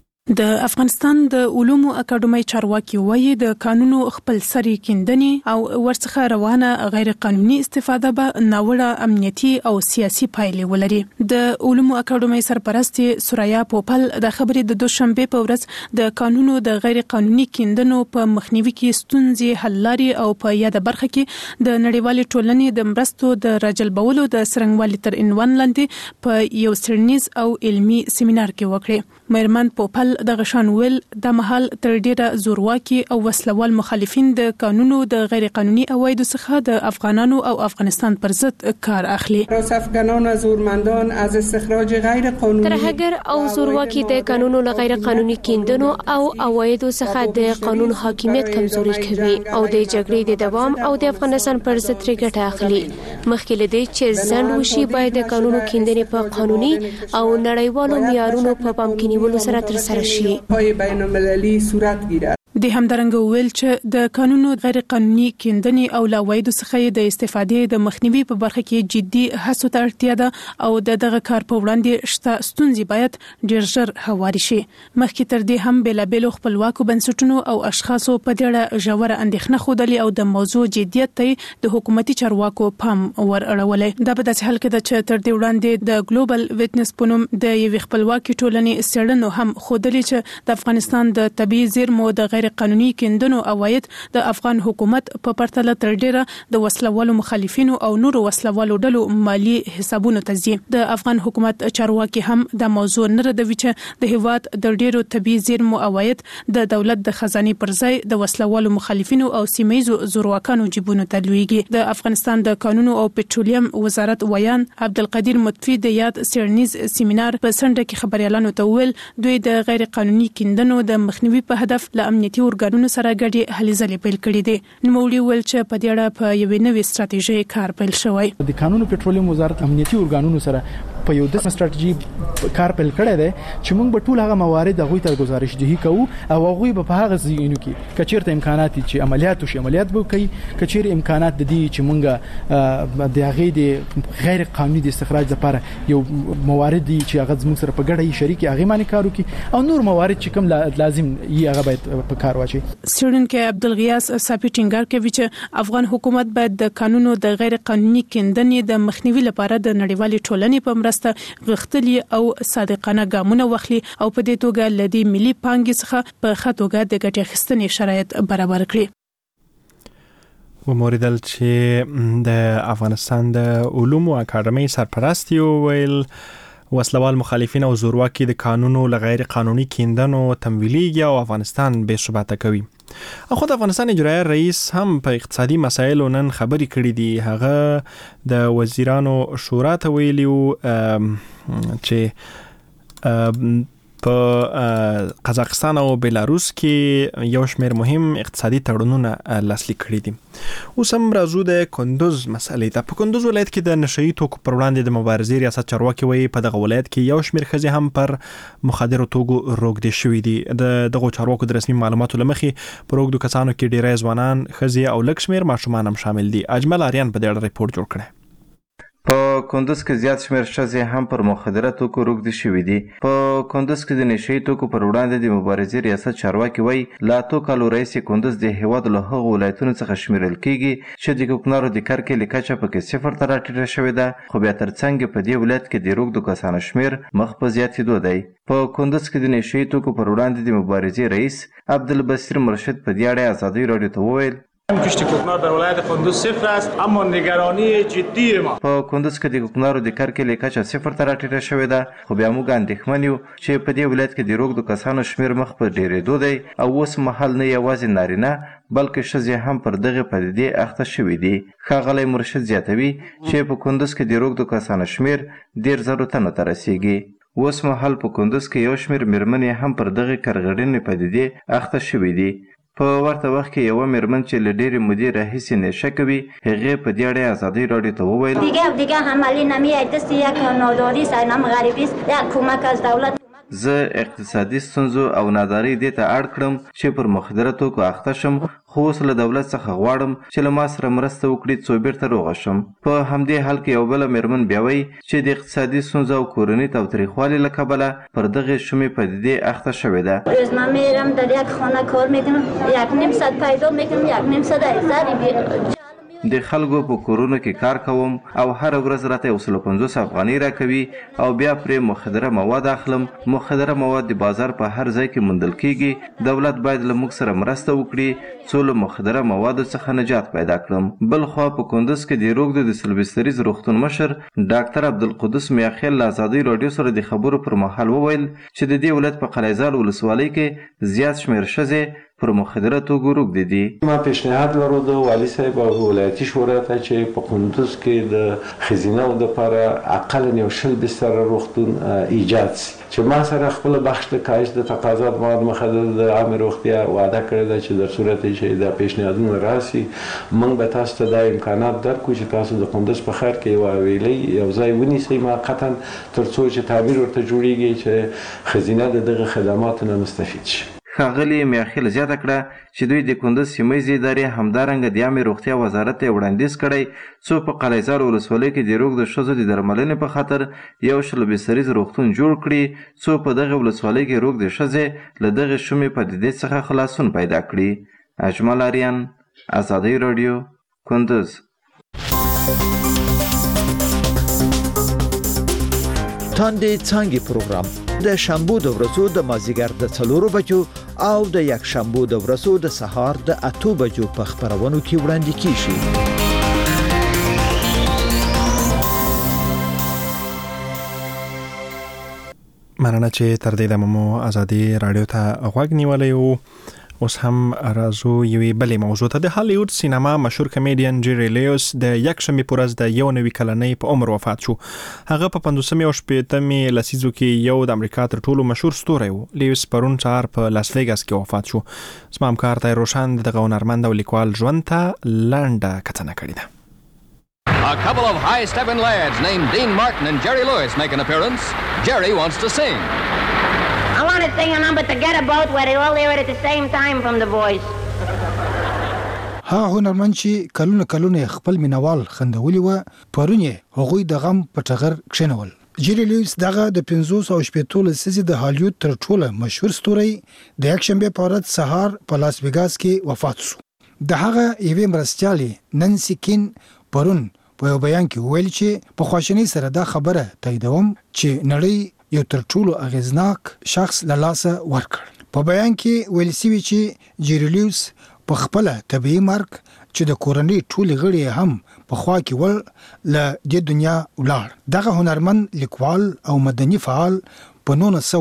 د افغانستان د علومو اکاډمۍ چارواکي وایي د قانونو خپل سری کیندنې او ورڅخه روانه غیر قانوني استفاده به ناوړه امنیتي او سیاسي پایلې ولري. د علومو اکاډمۍ سرپرست سوریا پوپل د خبرې د دوشنبه په ورځ د قانونو د غیر قانوني کیندنو په مخنیوي کې ستونزې حل لارې او په یاده برخه کې د نړیوالې ټولنې د مرستو د راجلبولو د څرنګوالي تر عنوان لاندې په یو څېړنیز او علمي سیمینار کې وکړي. مېرمن پوپل د غشان ویل د محل تر ډیره زورواکي او وسلوال مخالفین د قانونو د غیر قانوني اوایدو څخه د افغانانو او افغانستان پر ضد کار اخلي. افغانان و زورمندان از استخراج غیر قانوني ترهګر او زورواکي د قانونو له غیر قانوني کیندنو او اوایدو څخه د قانون حاکمیت کمزوري کوي او د جګړې د دوام او د افغانستان پر ضد ګټه اخلي. مخکې له دې چې ځند وشي باید د قانونو کیندنې په قانوني او نړیوالو معیارونو په پام کې نیولو سره ترسره شي. پای بین المللی صورت گیرد. د همدارنګه ویل چې د قانونو غیر قانوني کیندنې او لاوایدو څخه د استفادې د مخنیوي په برخه کې جدي هڅو ته اړتیا ده او دغه کار په وړاندې شته ستونزې باید ډېر ژر هواري شي. مخکې تر دې هم بېلابېلو خپلواکو بنسټونو او اشخاصو په دې اړه ژوره اندېښنه ښودلې او د موضوع جدیت ته د حکومتي چارواکو پام ور اړولی. دا په داسې حال کې ده چې تر دې وړاندې د ګلوبل ویټنس په نوم د یوې خپلواکي ټولنې څېړنو هم ښودلې چې د افغانستان د طبیعي زیرمو د غیر غیر قانوني کیندنو عواید د افغان حکومت په پرتله تر ډیره د وسلوالو مخالفینو او نورو وسلوالو ډلو مالی حسابونو ته ځي. د افغان حکومت چارواکي هم د موضوع نه ردوي چې د هیواد د ډیرو طبي زیرمو عواید د دولت د خزانه پر ځای د وسلوالو مخالفینو او سیمایي زورواکانو جیبونو ته لویږي. د افغانستان د قانونو او پټرولیم وزارت ویان عبدالقدیر مطفی د یاد سیرنیز سیمینار په سنډه کې خبريالانو ته ویل دوی د غیر قانوني کیندنو د مخنیوي په هدف له امنیتي ارګانونو سره ګډي هلې ځلې پیل کړې دي. نوموړي ویل چې په دې اړه په یوې نوې ستراتیژي کار پیل شوی. د قانونو پټرولیم وزارت امنیتي ارګانونو سره په یو د ستراتیژي کار پیل کړی دی چې موږ به ټول هغه موارد هغوی ته گزارشدهي کوو او هغوی به په هغه ځایونو کې کچیرته امکانات چې عملیات وشي عملیات به کوي، کچیر امکانات د دې چې موږ د هغې د غیر قانوني د استخراج لپاره یو موارد دي چې هغه زموږ سره په ګډه شریک هغه باندې کار وکړي او نور موارد چې کوم لازم یې هغه باید په کار واچي. څېړونکی عبدالغیاث صافي ټینګار کوي چې افغان حکومت باید د قانونو د غیر قانوني کیندنې د مخنیوي لپاره د نړیوالې ټولنې په مرسته غښتلي او صادقانه ګامونه واخلي او په دې توګه له دې ملي پانګې څخه په ښه توګه د ګټې اخیستنې شرایط برابر کړي. وموریدل چې د افغانستان د علومو اکاډمۍ سرپرست ویل وسلوال مخالفین او زورواکي د قانونو لغیر قانوني کیندنو تمویلېږي او افغانستان بې ثباته کوي. خو د افغانستان اجرایه رئیس هم په اقتصادي مسایلو نن خبرې کړې دي. هغه د وزیرانو شورا ته ویلي چې په قزاقستان او بلاروس کې یو شمېر مهم اقتصادي تړونونه لاسلیک کړي دي. اوس هم راځو د کندوز مسئلې ته. په کندوز ولایت کې د نشهیي توکو پر وړاندې د مبارزې ریاست چارواکي وایي په دغه ولایت کې یو شمېر ښځې هم پر مخدرو توکو روږدې شوي دي. د دغو چارواکو د رسمي معلوماتو له مخې په روږدو کسانو کې ډیری ځوانان، ښځې او لږ شمېر ماشومان هم شامل دي. اجمل آریان په دې اړه ریپورت جوړ کړی. په کندوز کې زیات شمېر ښځې هم پر مخدره توکو روږدې شوي دي. په کندوز کې د نشهیي توکو پر وړاندې د مبارزې ریاست چارواکي وایي له 8 کالو راهیسې کندوز د هېواد له هغو ولایتونو څخه شمېرل کېږي چې د کوکنارو د کرکېلې کچه پکې 0 ته راټیټه شوې ده، خو بیا تر څنګ په دې ولایت کې د روږدو کسانو شمېر مخ په زیاتېدو دی. په کندوز کې د نشهیي توکو پر وړاندې د مبارزې رئیس عبدالبصیر مرشد په دې اړه ازادۍ راډیو ته وویل کشت کوکنار در ولایت کندوز 0 است، اما نگرانی جدی ما په کندوز کې د کوکنارو د کرکېلې کچه 0 ته راټیټه شوې ده، خو بیا موږ اندېښمن یو چې په دې ولایت کې د روږدو کسانو شمېر مخ په ډېرېدو دی او اوس مهال نه یوازې نارینه بلکې ښځې هم پر دغې پدیدې اخته شوي دي. ښاغلی مرشد زیاتوي چې په کندوز کې د روږدو کسانو شمېر 10,000 تنو ته رسیږي. اوس مهال په کندوز کې یو شمېر مېرمنې هم پر دغې کرغړنې پدیدې اخته شوي دي. په ورته وخت کې یوه مېرمن چې له ډېرې مودې راهیسې نشه کوي هغې په دې اړه ازادۍ راډیو ته وویل دیگه عملی نمیاد، دست یک ناداری است، اینم غریبی است، یک کمک از دولت. زه اقتصادي ستونزو او نادارۍ دې ته اړ کړم چې پر مخدره توکو اخته شم، خو اوس له دولت څخه غواړم چې له ما سره مرسته وکړي څو بیرته روغه شم. په همدې حال کې یو بله مېرمن بیا وایي چې د اقتصادي ستونزو او کورني تاوتریخوالي له کبله پر دغې شومې پدیدې اخته شوې ده. روز من میرم در یک خانه کار میکنم، 1.5 ساعت پیدا میکنم، 1.5 ساعت اکثری د خلکو په کورونو کې کار کوم او هر ورځ راته 150 افغانۍ راکوي او بیا پرې مخدره مواد اخلم. مخدره مواد د بازار په هر ځای کې موندل کیږي. دولت باید له موږ سره مرسته وکړي څو له مخدره موادو څخه نجات پیدا کړم. بل خوا په کندوز کې د روږدو د سلویستریز روغتون مشر ډاکټر عبدالقدوس میاخیل له ازادۍ راډیو سره د خبرو پر مهال وویل چې د دې ولایت په قلیزال ولسوالۍ کې زیات شمېر ښځې پر مخدره توکو روږدې دي. ما پیشنهاد لرو د والي صاحب او ولایتي شورا ته چې په کندوز کې د ښځینه‌و دپاره اقل یو 20 بستره روغتون ایجاد سي چې ما سره خپل بخش د کاهش د تقاضات مواد مخدر د عامه روغتیا وعده کړې ده چې در صورت چې دا پیشنهادونه راسي موږ به تاسو ته دا امکانات درکړو چې تاسو د کندوز په ښار کې یو حویلۍ یو ځای ونیسئ موقتا تر څو چې تعبیر ورته جوړیږي چې ښځینه د دغه خدماتو نه مستفید شي. ښاغلي میاخیل زیاته کړه چې دوی د کندوز سیمهیزې ادارې همدارنګه د عامې روغتیا وزارت ته وړاندیز کړی څو په قلیزال ولسوالۍ کې د روږدو ښځو د درملنې په خاطر یو شل بستریز روغتون جوړ کړي څو په دغه ولسوالۍ کې روږدې ښځې له دغې شومې پدیدې څخه خلاصون پیدا کړي. اجمل آریان، ازادۍ راډیو، کندوز. تاندې څانګې پروګرام د شنبه د ورځو د مازیګر د 4 بجو او د یک شنبه د ورځو د سهار د 8 بجو په خبرونو کې وړاندې کیږي. مننه چې تر دې دمه مو ازادي رادیو ته غوږ نیولې وو. اوس هم راځو یوې بلې موضوع ته. د هالیوډ سینما مشهور کمیډین جیری لیوس د یک شنبې په ورځ د 91 کلنۍ په عمر وفات شو. هغه په 1580 لسیزو کې یو د امریکا تر ټولو مشهور ستوری و. لیوس پرون سهار په لاس ویګاس کې وفات شو. زما همکار طاهر روشن دغه هنرمند او لیکوال ژوند ته لنډه کتنه کړې ده. A couple of high-stepping lads named Dean Martin and Jerry Lewis make an appearance. Jerry wants to sing. I want to sing a number to get about where they all hear it at the same time from the voice. ها هنرمند چې کلونه خپل مینوال خندولي و پرونه هغوی د غم په ټغر کښینول. جیری لیوس دغه د 1580 لسیزې د هالیوډ تر ټولو مشهور ستوری د یک شنبې په ورځ سهار په لاس ویګاس کې وفات شو. د هغه یوې مرستیالې نانسی کین پرون په یو بیان کې ویل چې په خواشینۍ سره دا خبره تاییدوم چې نړۍ یو تر ټولو اغیزناک شخص له لاسه ورکړ. په بیان کې ویل شوی چې جیری لیوس په خپل طبيعي مرګ چې د کورنۍ ټول غړي هم په خوا کې ول له دې دنیا ولاړ. دغه هنرمند لیکوال او مدني فعال په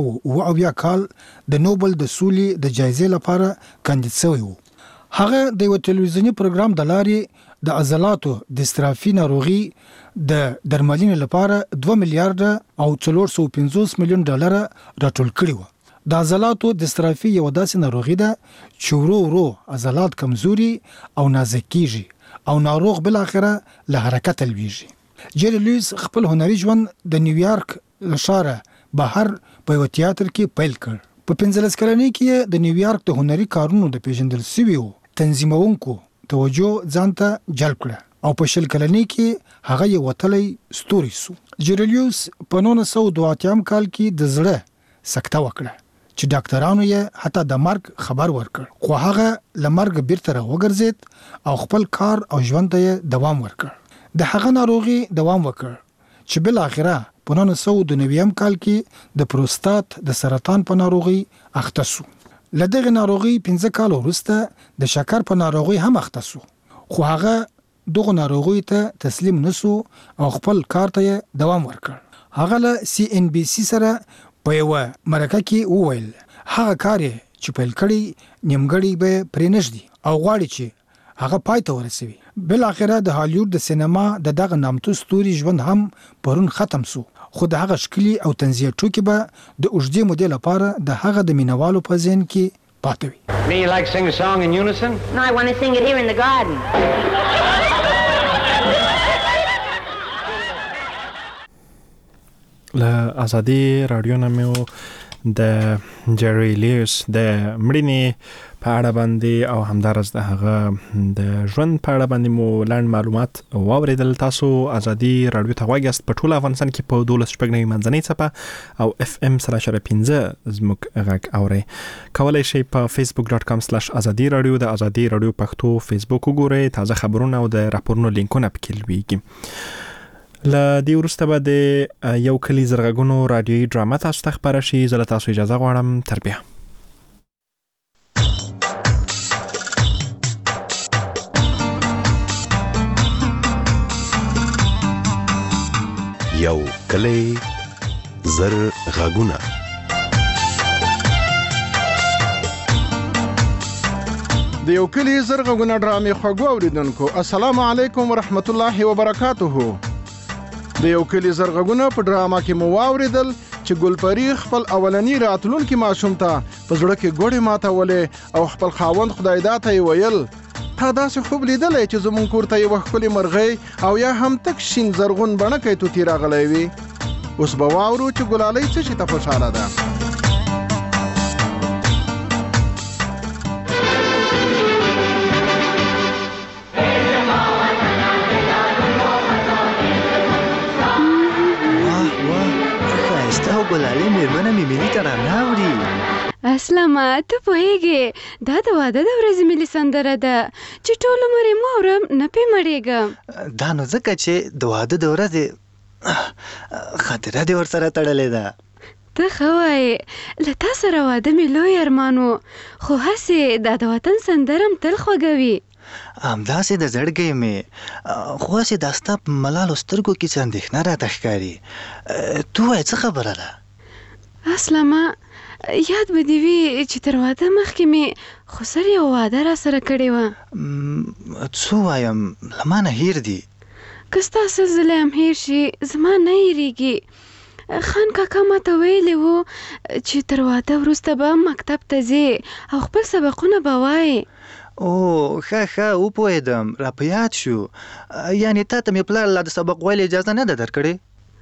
1900 کال د نوبل د سولې د جایزې لپاره کاندید شوی و. هغه د یو ټلویزیونی پروګرام د لارې د عضلاتو ډیسترافي ناروغي د درملنې لپاره 2 میلیارډ او 450 میلیون ډالر راټول کړي و. د عضلاتو ډیسترافي یو داسې ناروغي ده چې ورو عضلات کمزوري او نازک کیږي او ناروغ بل اخره له حرکت لويږي. جیری لیوس خپل هنري ژوند د نیویارک ښار بهر په یو تیاتر کې پیل کړ. په 15 کلنۍ کې د نیویارک د هنري کارونو د پیژندل شویو تنظیمونکو توجه ځانته جلب کړه او په 20 کلنۍ کې هغه یو وتلی ستوري سو. جیری لیوس په 1982 کال کې د زړه سکته وکړه چې ډاکټرانو یې حتی د مرګ خبر ورکړ، خو هغه له مرګ بیرته راوګرځید او خپل کار او ژوند ته دوام ورکړ. د هغه ناروغي دوام وکړ چې بل اخره په 1990 کال کې د پروستات د سرطان په ناروغي اخته شو. له دغه ناروغي 15 کال وروسته د شکر په ناروغي هم اخته شو، خو هغه دغه ناروغي ته تسلیم نشو او خپل کار ته دوام ورکړ. هغه له CNBC سره په یو مرکه کې وویل هغه کار چې پیل کړی نیمګړی به پرې نشدي او غواړي چې هغه پای ته ورسوي. بل اخره د هالیوډ د سینما دغه نامتو ستوري ژوند هم پرون ختم شو، خو د هغه شکلی او تنزیه ټوکی به د اوږدې مودې لپاره د هغه د مینوالو په ذهن کې پاتې وي. Do you like to sing a song in unison? No, I want to sing it here in the garden. له ازادي رادیو نه مو د جیری لیوس د مړینې په اړه باندې او همدارس د هغه د ژوند په اړه باندې مو لاند معلومات واوریدل. تاسو ازادي رادیو ته غواړئ په ټول افغانستان کې په 12 منځنۍ صفه او FM 3.15 زموږ غږ اورئ. کولای شئ په facebook.com/azadi radio د ازادي رادیو پښتو فیسبوک وګورئ. تازه خبرونه او د راپورونو لینکونه پکې لويږي. ل دې ورسته به د یو کلی زرغونو رادیوي ډراما تاسو ته خبره شي. زه له تاسو اجازه غواړم. تر بیا. یو کلی زرغونو د یو کلی زرغونو ډرامې خوږو اوریدونکو السلام علیکم ورحمت الله وبرکاته. د یو کلی زرغونو په ډراما کې مو واوریدل چې ګلپری خپل اولنی راتلونکي ماشوم ته په زړه کې ګوډې ماتولې او خپل خاوند خدای داته ویل تا داسې خوب لیدلې چې زمون کور ته یو ښکلې مرغۍ او یا هم تک شین زرغون بڼکې توتی راغلی وي. اوس به واورو چې ګلالۍ څه شي ته خوشحاله ده. ګلالۍ مېرمنه مې ملي ترانه اوري. اسلامه ته پوهېږې دا د واده د ورځې ملي سندره ده چې ټول عمر یې واورم نه پې مړېږم. دا نو ځکه چې د واده د ورځې خاطره دې ورسره تړلې ده. ته ښه وایې، له تا سره واده مې لوی ارمان و، خو هسې دا د وطن سندره م تل خوږوي. همداسې د زړګی مې، خو هسې دا ستا په ملالو سترګو کې څه اندېښنه راته ښکاري. ته ووایه څه خبره ده؟ اسلامه، یاد به دې وي چې تر واده مخکې مې خسر یو واده را سره کړې وه. څه وایم، له ما نه هیر دي. که ستا سل ځله هم هیر شي زما نه هیرېږي. خان کاکا ما ته ویلي وو چې تر واده وروسته به مکتب ته ځې او خپل سبقونه به وایې. ښه وپوهېدم، را په یاد شو. یعنې تا ته مې پلار لا د سبق ویلې اجازه نه ده درکړې؟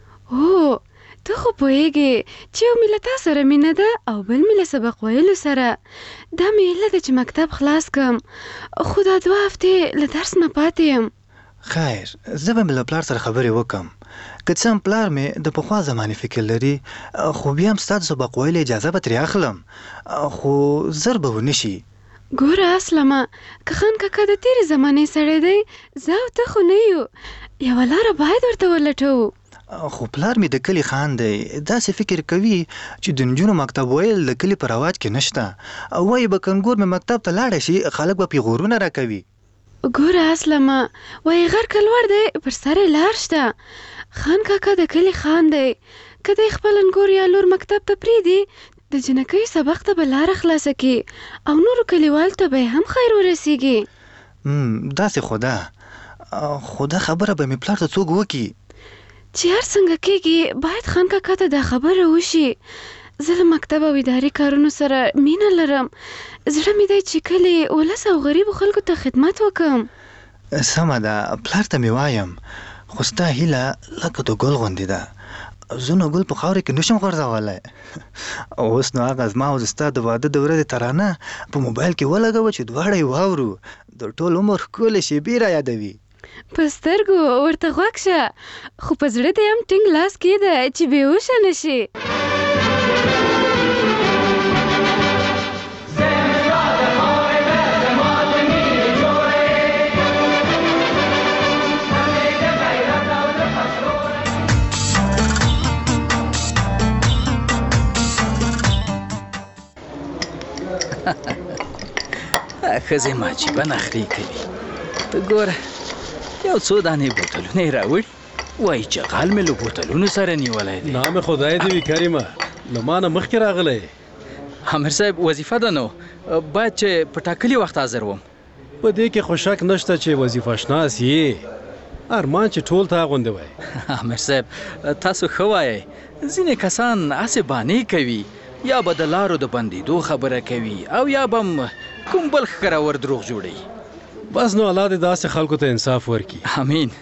ته خو پوهېږې چې یو مې له تا سره مینه ده او بل مې له سبق ویلو سره. دا مې هیله ده چې مکتب خلاص کړم، خو دا 2 هفتې له درس نه پاتې یم. خیر، زه به مې له پلار سره خبرې وکړم. که څه هم پلار مې د پخوا زمانې فکر لري، خو بیا هم ستا د سبق ویلې اجازه به ترې اخلم، خو زر به ونه شي. ګوره اسلمه، که خان کاکا د تېرې زمانې سړی دی، زه او ته خو نه یو، یوه لاره باید ورته ولټوو. خو پلار مې د کلي خان دی، داسې فکر کوي چې د نجونو مکتب ویل د کلي په رواج کې نشته. وایي به کنګور مې مکتب ته لاړه شي خلک به پیغورونه راکوي. ګوره اسلمه، وایي غر که لوړ دی پر سر یې لار شته. خان کاکا د کلي خان دی، که دی خپل انګور یا لور مکتب ته پرېږدي د جنکۍ سبق ته به لاره خلاصه کړي او نورو کلیوالو ته به هم خیر ورسیږي. داسې خو ده، خو دا خبره به مې پلار ته څوک وکړي؟ چې هر څنګه کېږي باید خان کاکا ته دا خبره وشي. زه له مکتب او اداري کارونو سره مینه لرم. زړه مې دی چې کلي ولس او غریبو خلکو ته خدمت وکړم. سمه ده، پلار ته مې وایم، خو ستا هیله لکه د ګل غوندې ده. زه نو ګل په خاورې کې نشم غورځولی. اوس نو هغه زما او ستا د واده د ورځې ترانه په موبایل کې ولګوه چې دواړه یې واورو. د ټول عمر ښکلې شېبې را یادوي. په سترګو ورته غوږ شه، خو په زړه دې هم ټینګ لاس کېده چې بېهوشه نه شي. ښځې ماجبه نخرې کوي. ته ګوره، یو څو دانې بوتلونه یې راوړي، وایي چغال مې له بوتلونو سره نیولی دی. نام خدای دې وي کریمه، له ما نه مخکې راغلی. امیر صاحب، وظیفه ده نو باید چې په ټاکلي وخت حاضر وم. په دې کې خو شک نشته چې وظیفه شناس یې، ارمان چې ټول تا غوندې وای. امیر صاحب، تاسو ښه وایئ، ځینې کسان هسې بانې کوي، یا به د لارو د بندېدو خبره کوي او یا به هم کوم بل ښکراور دروغ جوړوي. بس نو الله دې داسې خلکو ته انصاف ورکړي. امین.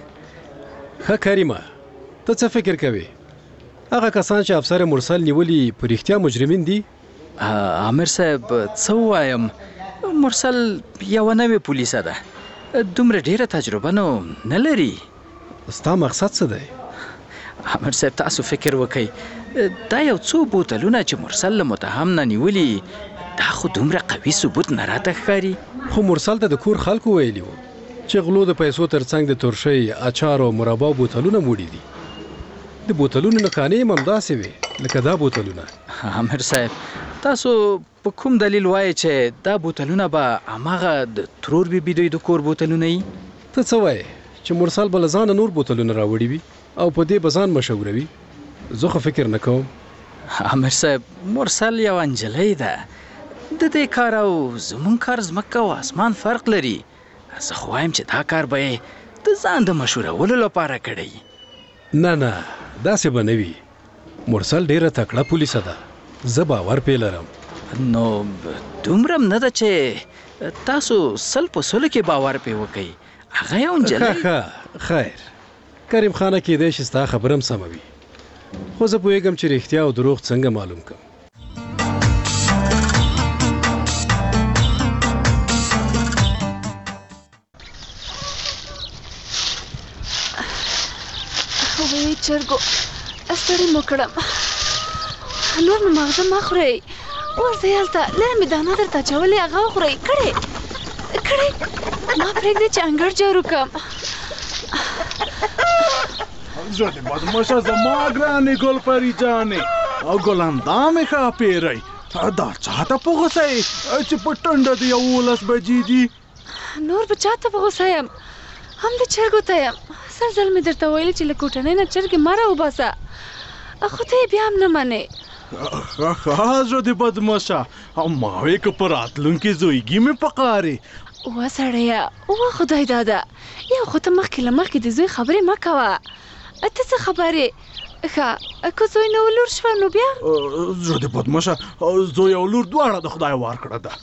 ښه کریمه، ته څه فکر کوې؟ هغه کسان چې افسر مرسل نیولي په رښتیا مجرمین دي؟ امیر صاحب، څه ووایم، مرسل یوه نوې پولیسه ده، دومره ډېره تجربه نو نه لري. ستا مقصد څه دی؟ امیر صاحب، تاسو فکر وکئ، دا یو څو بوتلونه چې مرسل له متهم نه نیولي، دا خو دومره قوي ثبوت نه راته ښکاري. خو مرسل ته د کور خلکو ویلي وو چې غلو د پیسو ترڅنګ د ترشۍ، اچار او مربا بوتلونه موړي دي. د بوتلونو نښانې هم همداسې وې لکه دا بوتلونه. امیر صاحب، تاسو په کوم دلیل وایئ چې دا بوتلونه به هماغه د ترور بیبي دوی د کور بوتلونه وي؟ ته څه وایې چې مرسل به له ځانه نور بوتلونه راوړي وي او په دې به ځان مشهوروي؟ زه خو فکر نه کوم. امیر صاحب، مرسل یوه نجلۍ ده، د دې کار او زمونږ کار ځمکه او اسمان فرق لري. زه خو وایم چې دا کار به یې د ځان د مشهورولو لپاره کړی. نه، داسې به نه وي. مرسل ډېره تکړه پولیسه ده، زه باور پې لرم. نو دومره هم نه ده چې تاسو 100% کې باور پې وکئ. هغه یو نجلۍ. خیر، کریم خانه کېدی شي ستا خبره هم سمه وي، خو زه پوهېږم چې رښتیا او دروغ څنګه معلوم کړم. وی چرګو، ستړې مو کړم، نور مې ماغزه مه خورئ. ورځئ هلته، لږ مې دانه درته اچولې، هغه وخورئ. کړئ ما پرېږدئ چې انګړ جارو کړم. زه دې بدماشه زما ګرانې ګلپري جانې، او ګلندام ښه پیری دا چاته په غوسه یې چې په ټنډه د 11 بجې دي نور به چاته په غوسه یم هم د چرګو ته یم سل ځل مې درته ویلي چې له کوټنۍ نه چرګې مه راوباسه خو ته یې بیا هم نه منې ښه زړه دې بدمشه ما وې که په راتلونکي زویږي مې پکارې وا سړیه وا خدای داده یو خو ته مخکې له مخکې د زوی خبرې مه کوه ته څه خبرې ښه که زوی نه ولور شوه نو بیا زړه دې بدمشه زوی او لور دواړه د خدای ورکړه ده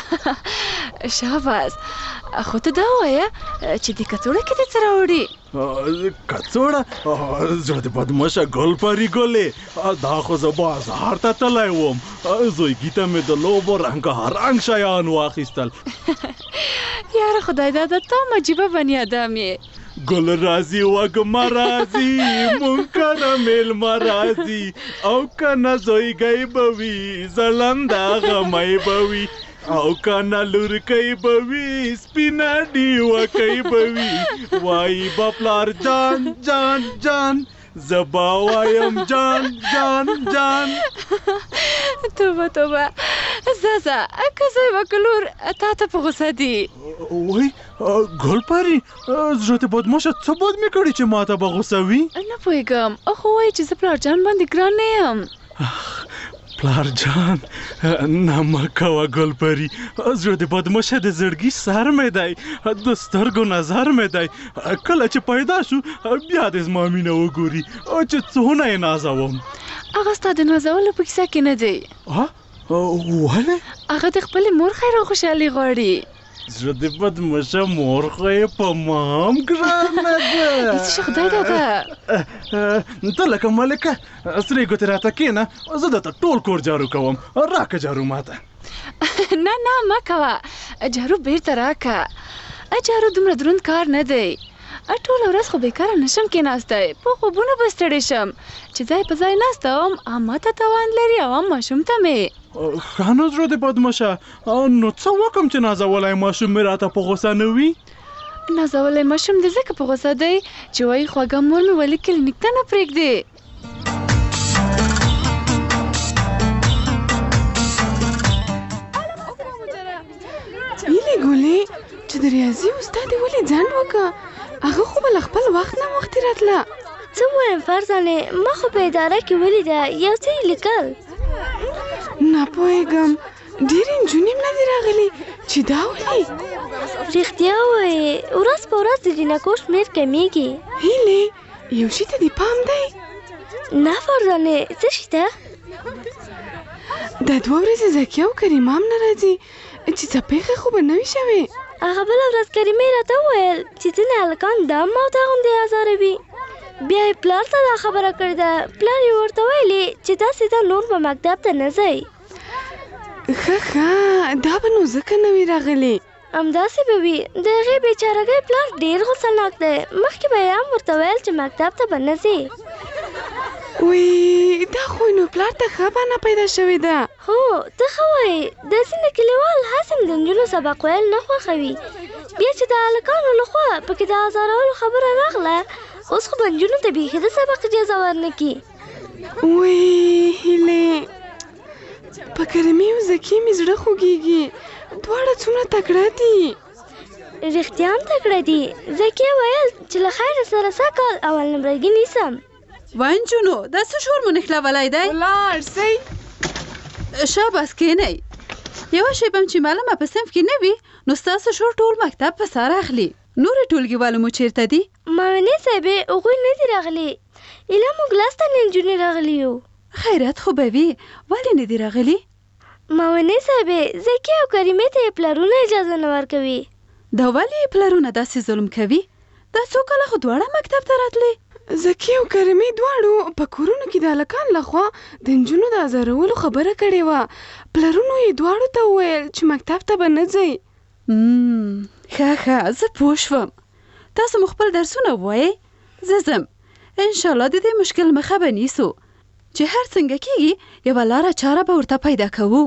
شاباس خو ته دا ووایه چې د کڅوړه کې دې څه راوړي کڅوړه زړه دې بدمشه ګل پري ګلې دا خو زه بازار ته تللی وم زویګي ته مې د لوبو رنګارنګ شیان واخیستل یاره خدای داده ته هم عجیبه بني ادم یې ګل راځي وږمه راځي مونږ کره میلمه راځي او کنه زویګی به وي ځلنده غمی به وي او کنه لورکی به وي سپینه ډیوکۍ به وي وایي به پلار جان جان جان زه به وایم جان جان جان توبه توبه ځه که زوی به که لور تا ته په غوسه دي وای ګل پري زړه دې بدمشه څه بد مې کړي چې ما ته به غوسه وي نه پوهېږم خو وایي چې زه پلار جان باندې ګران نه یم پلار جان نه مه کوه ګل پري زړه دې بدمشه د زړګي سر مې دی د سترګو نظر مې دی کله چې پیدا شو بیا دې زما مینه وګوري چې څونه یې نازوم هغه ستا د نازولو په کیسه کې نه دی ولې هغه د خپلې مور خیر او خوشحالي غواړي زړه دې بدمشه مور خو یې په ما هم ګرانه ده څه خدای داده ته لکه ملکه سرې ګوتې راته کښېنه زه درته ټول کور جارو کوم راکه جارو ماته نه مه کوه جارو بیرته راکه جارو دومره دروند کار نه دی ټوله ورځ خو بیکاره نشم کېناستی په خوبونو به ستړې شم چې ځای په ځای ناسته وم هم ماته تاوان لري او هم ماشوم ته مې ښه نو زړه دې بدمشه نو څه وکړم چې نازولی ماشوم مې راته په غوسه نه وي نازولی ماشوم دې ځکه په غوسه دی چې وایي خوږه مور مې ولې کلینیک ته نه پرېږدې هیلې ګلې چې د ریاضي استاد یې ولې ځنډ وکړه هغه خو به له خپل وخت نه مخکې راتله څه ووایم فرزانې ما خو په اداره کې ولیده یو څه یې لیکل نه پوهېږم ډېرې نجونې هم نه دي راغلي چې دا ولې رښتیا ووایې ورځ په ورځ د جینکو شمېر کمیږي هیلې یو شي ته دې پام دی نه فرزانې څه شي ته دا 2 ورځې زکیه او کریمه هم نه راځي چې څه پېښې خو به نه وي شوې هغه بله ورځ کریمې راته وویل چې ځینې هلکان دا هم او دا غوندې ازاروي بیا یې پلار ته دا خبره کړې ده پلار یې ورته ویلې چې داسې دا نور به مکتب ته نه ځئ ښه دا به نو ځکه نه وي راغلې همداسې به وي د هغې بېچارهګۍ پلار ډېر غوسهناک دی مخکې به یې هم ورته ویل چې مکتب ته به نه ځې وی دا خو نو پلار ته ښه بانه پیدا شوې ده هو ته ښه وایې د ځینې کلیوال هسې د نجونو سبق ویل نه خوښوي بیا چې د هلکانو لخوا پکې د ازارولو خبره راغله اوس خو به نجونو ته بیخي د سبق اجازه ورنکړي وی هیلې په کریمې او زکي مې زړه خوږېږي دواړه څومره تکړه دي رښتیا هم تکړه دي زکي ویل چې له خیره سره سږکال اول نمرګي نیسم وای نجونو دا څه شور مو نښلولی دی ولاړ سئ شاباس کښېنئ یوه شیبه هم چې معلمه په صنف کې نه وي نو ستاسو شور ټول مکتب په سر اخلي نورې ټولګیوالو مو چیرته دي مامنې صاحبې هغوی نه دي راغلي ایله موږ لس تنې نجونې راغلي یو خیرات خو به وي ولې نه دي راغلي مامنې صاحبې زکي او کریمې ته یې پلرونه اجازه نه ورکوي دا ولې یې پلرونه داسې ظلم کوي دا څو کاله خو دواړه مکتب ته راتلې زکي او کریمې دواړو په کورونو کې د هلکان لخوا د نجونو د ازارولو خبره کړې وه پلرونو یې دواړو ته وویل چې مکتب ته به نه ځئ ښه زه پوه شوم تاسو مو خپل درسونه ووایئ زه ځم انشاءالله د دې مشکل مخه به نیسو چې هر څنګه کېږي یوه لاره چاره به ورته پیدا کوو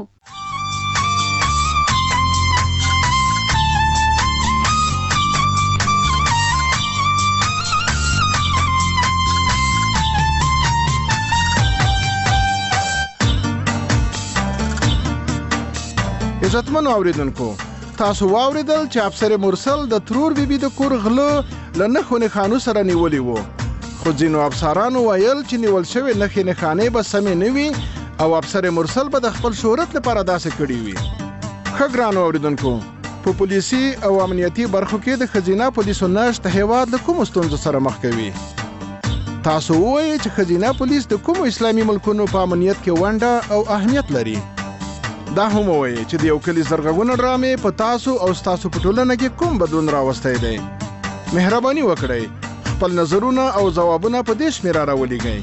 عزتمنو اوریدونکو تاسو واوریدل چې افسر مرسل د ترور بیبي د کور غلو له نښو نښانو سره نیولي وو، خو ځینو افسرانو ویل چې نیول شوې نښې نښانې به سمې نه وي او افسر مرسل به د خپل شهرت لپاره داسې کړي وي. ښه ګرانو اوریدونکو، په پولیسي او امنیتي برخو کې د ښځینه پولیسو نشت هیواد له کومو ستونزو سره مخ کوي؟ تاسو ووایئ چې ښځینه پولیس د کومو اسلامي ملکونو په امنیت کې ونډه او اهمیت لري. دا هم ووایئ چې د یو کلي زرغونې ډرامې په تاسو او ستاسو په ټولنه کې کوم بدلون راوستی دی. مهرباني وکړئ خپل نظرونه او ځوابونه په دې شمېره راولېږئ: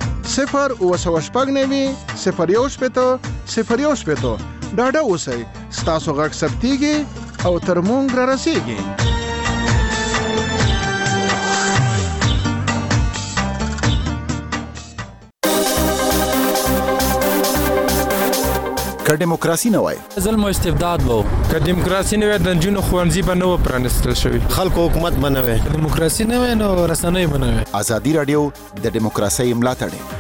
0 ډاډه اوسئ، ستاسو غږ ثبتېږي او تر موږ رارسېږي. که دیموکراسي نه وای ظلم او استبداد وو، که دیموکراسي نه وای د نجونو ښوونځي به نه و پرانیستل شوي، خلکو حکومت به نه وای، که دیموکراسي نه وای نو رسنۍ به نه وای. ازادي راډیو د دیموکراسۍ ملاتړ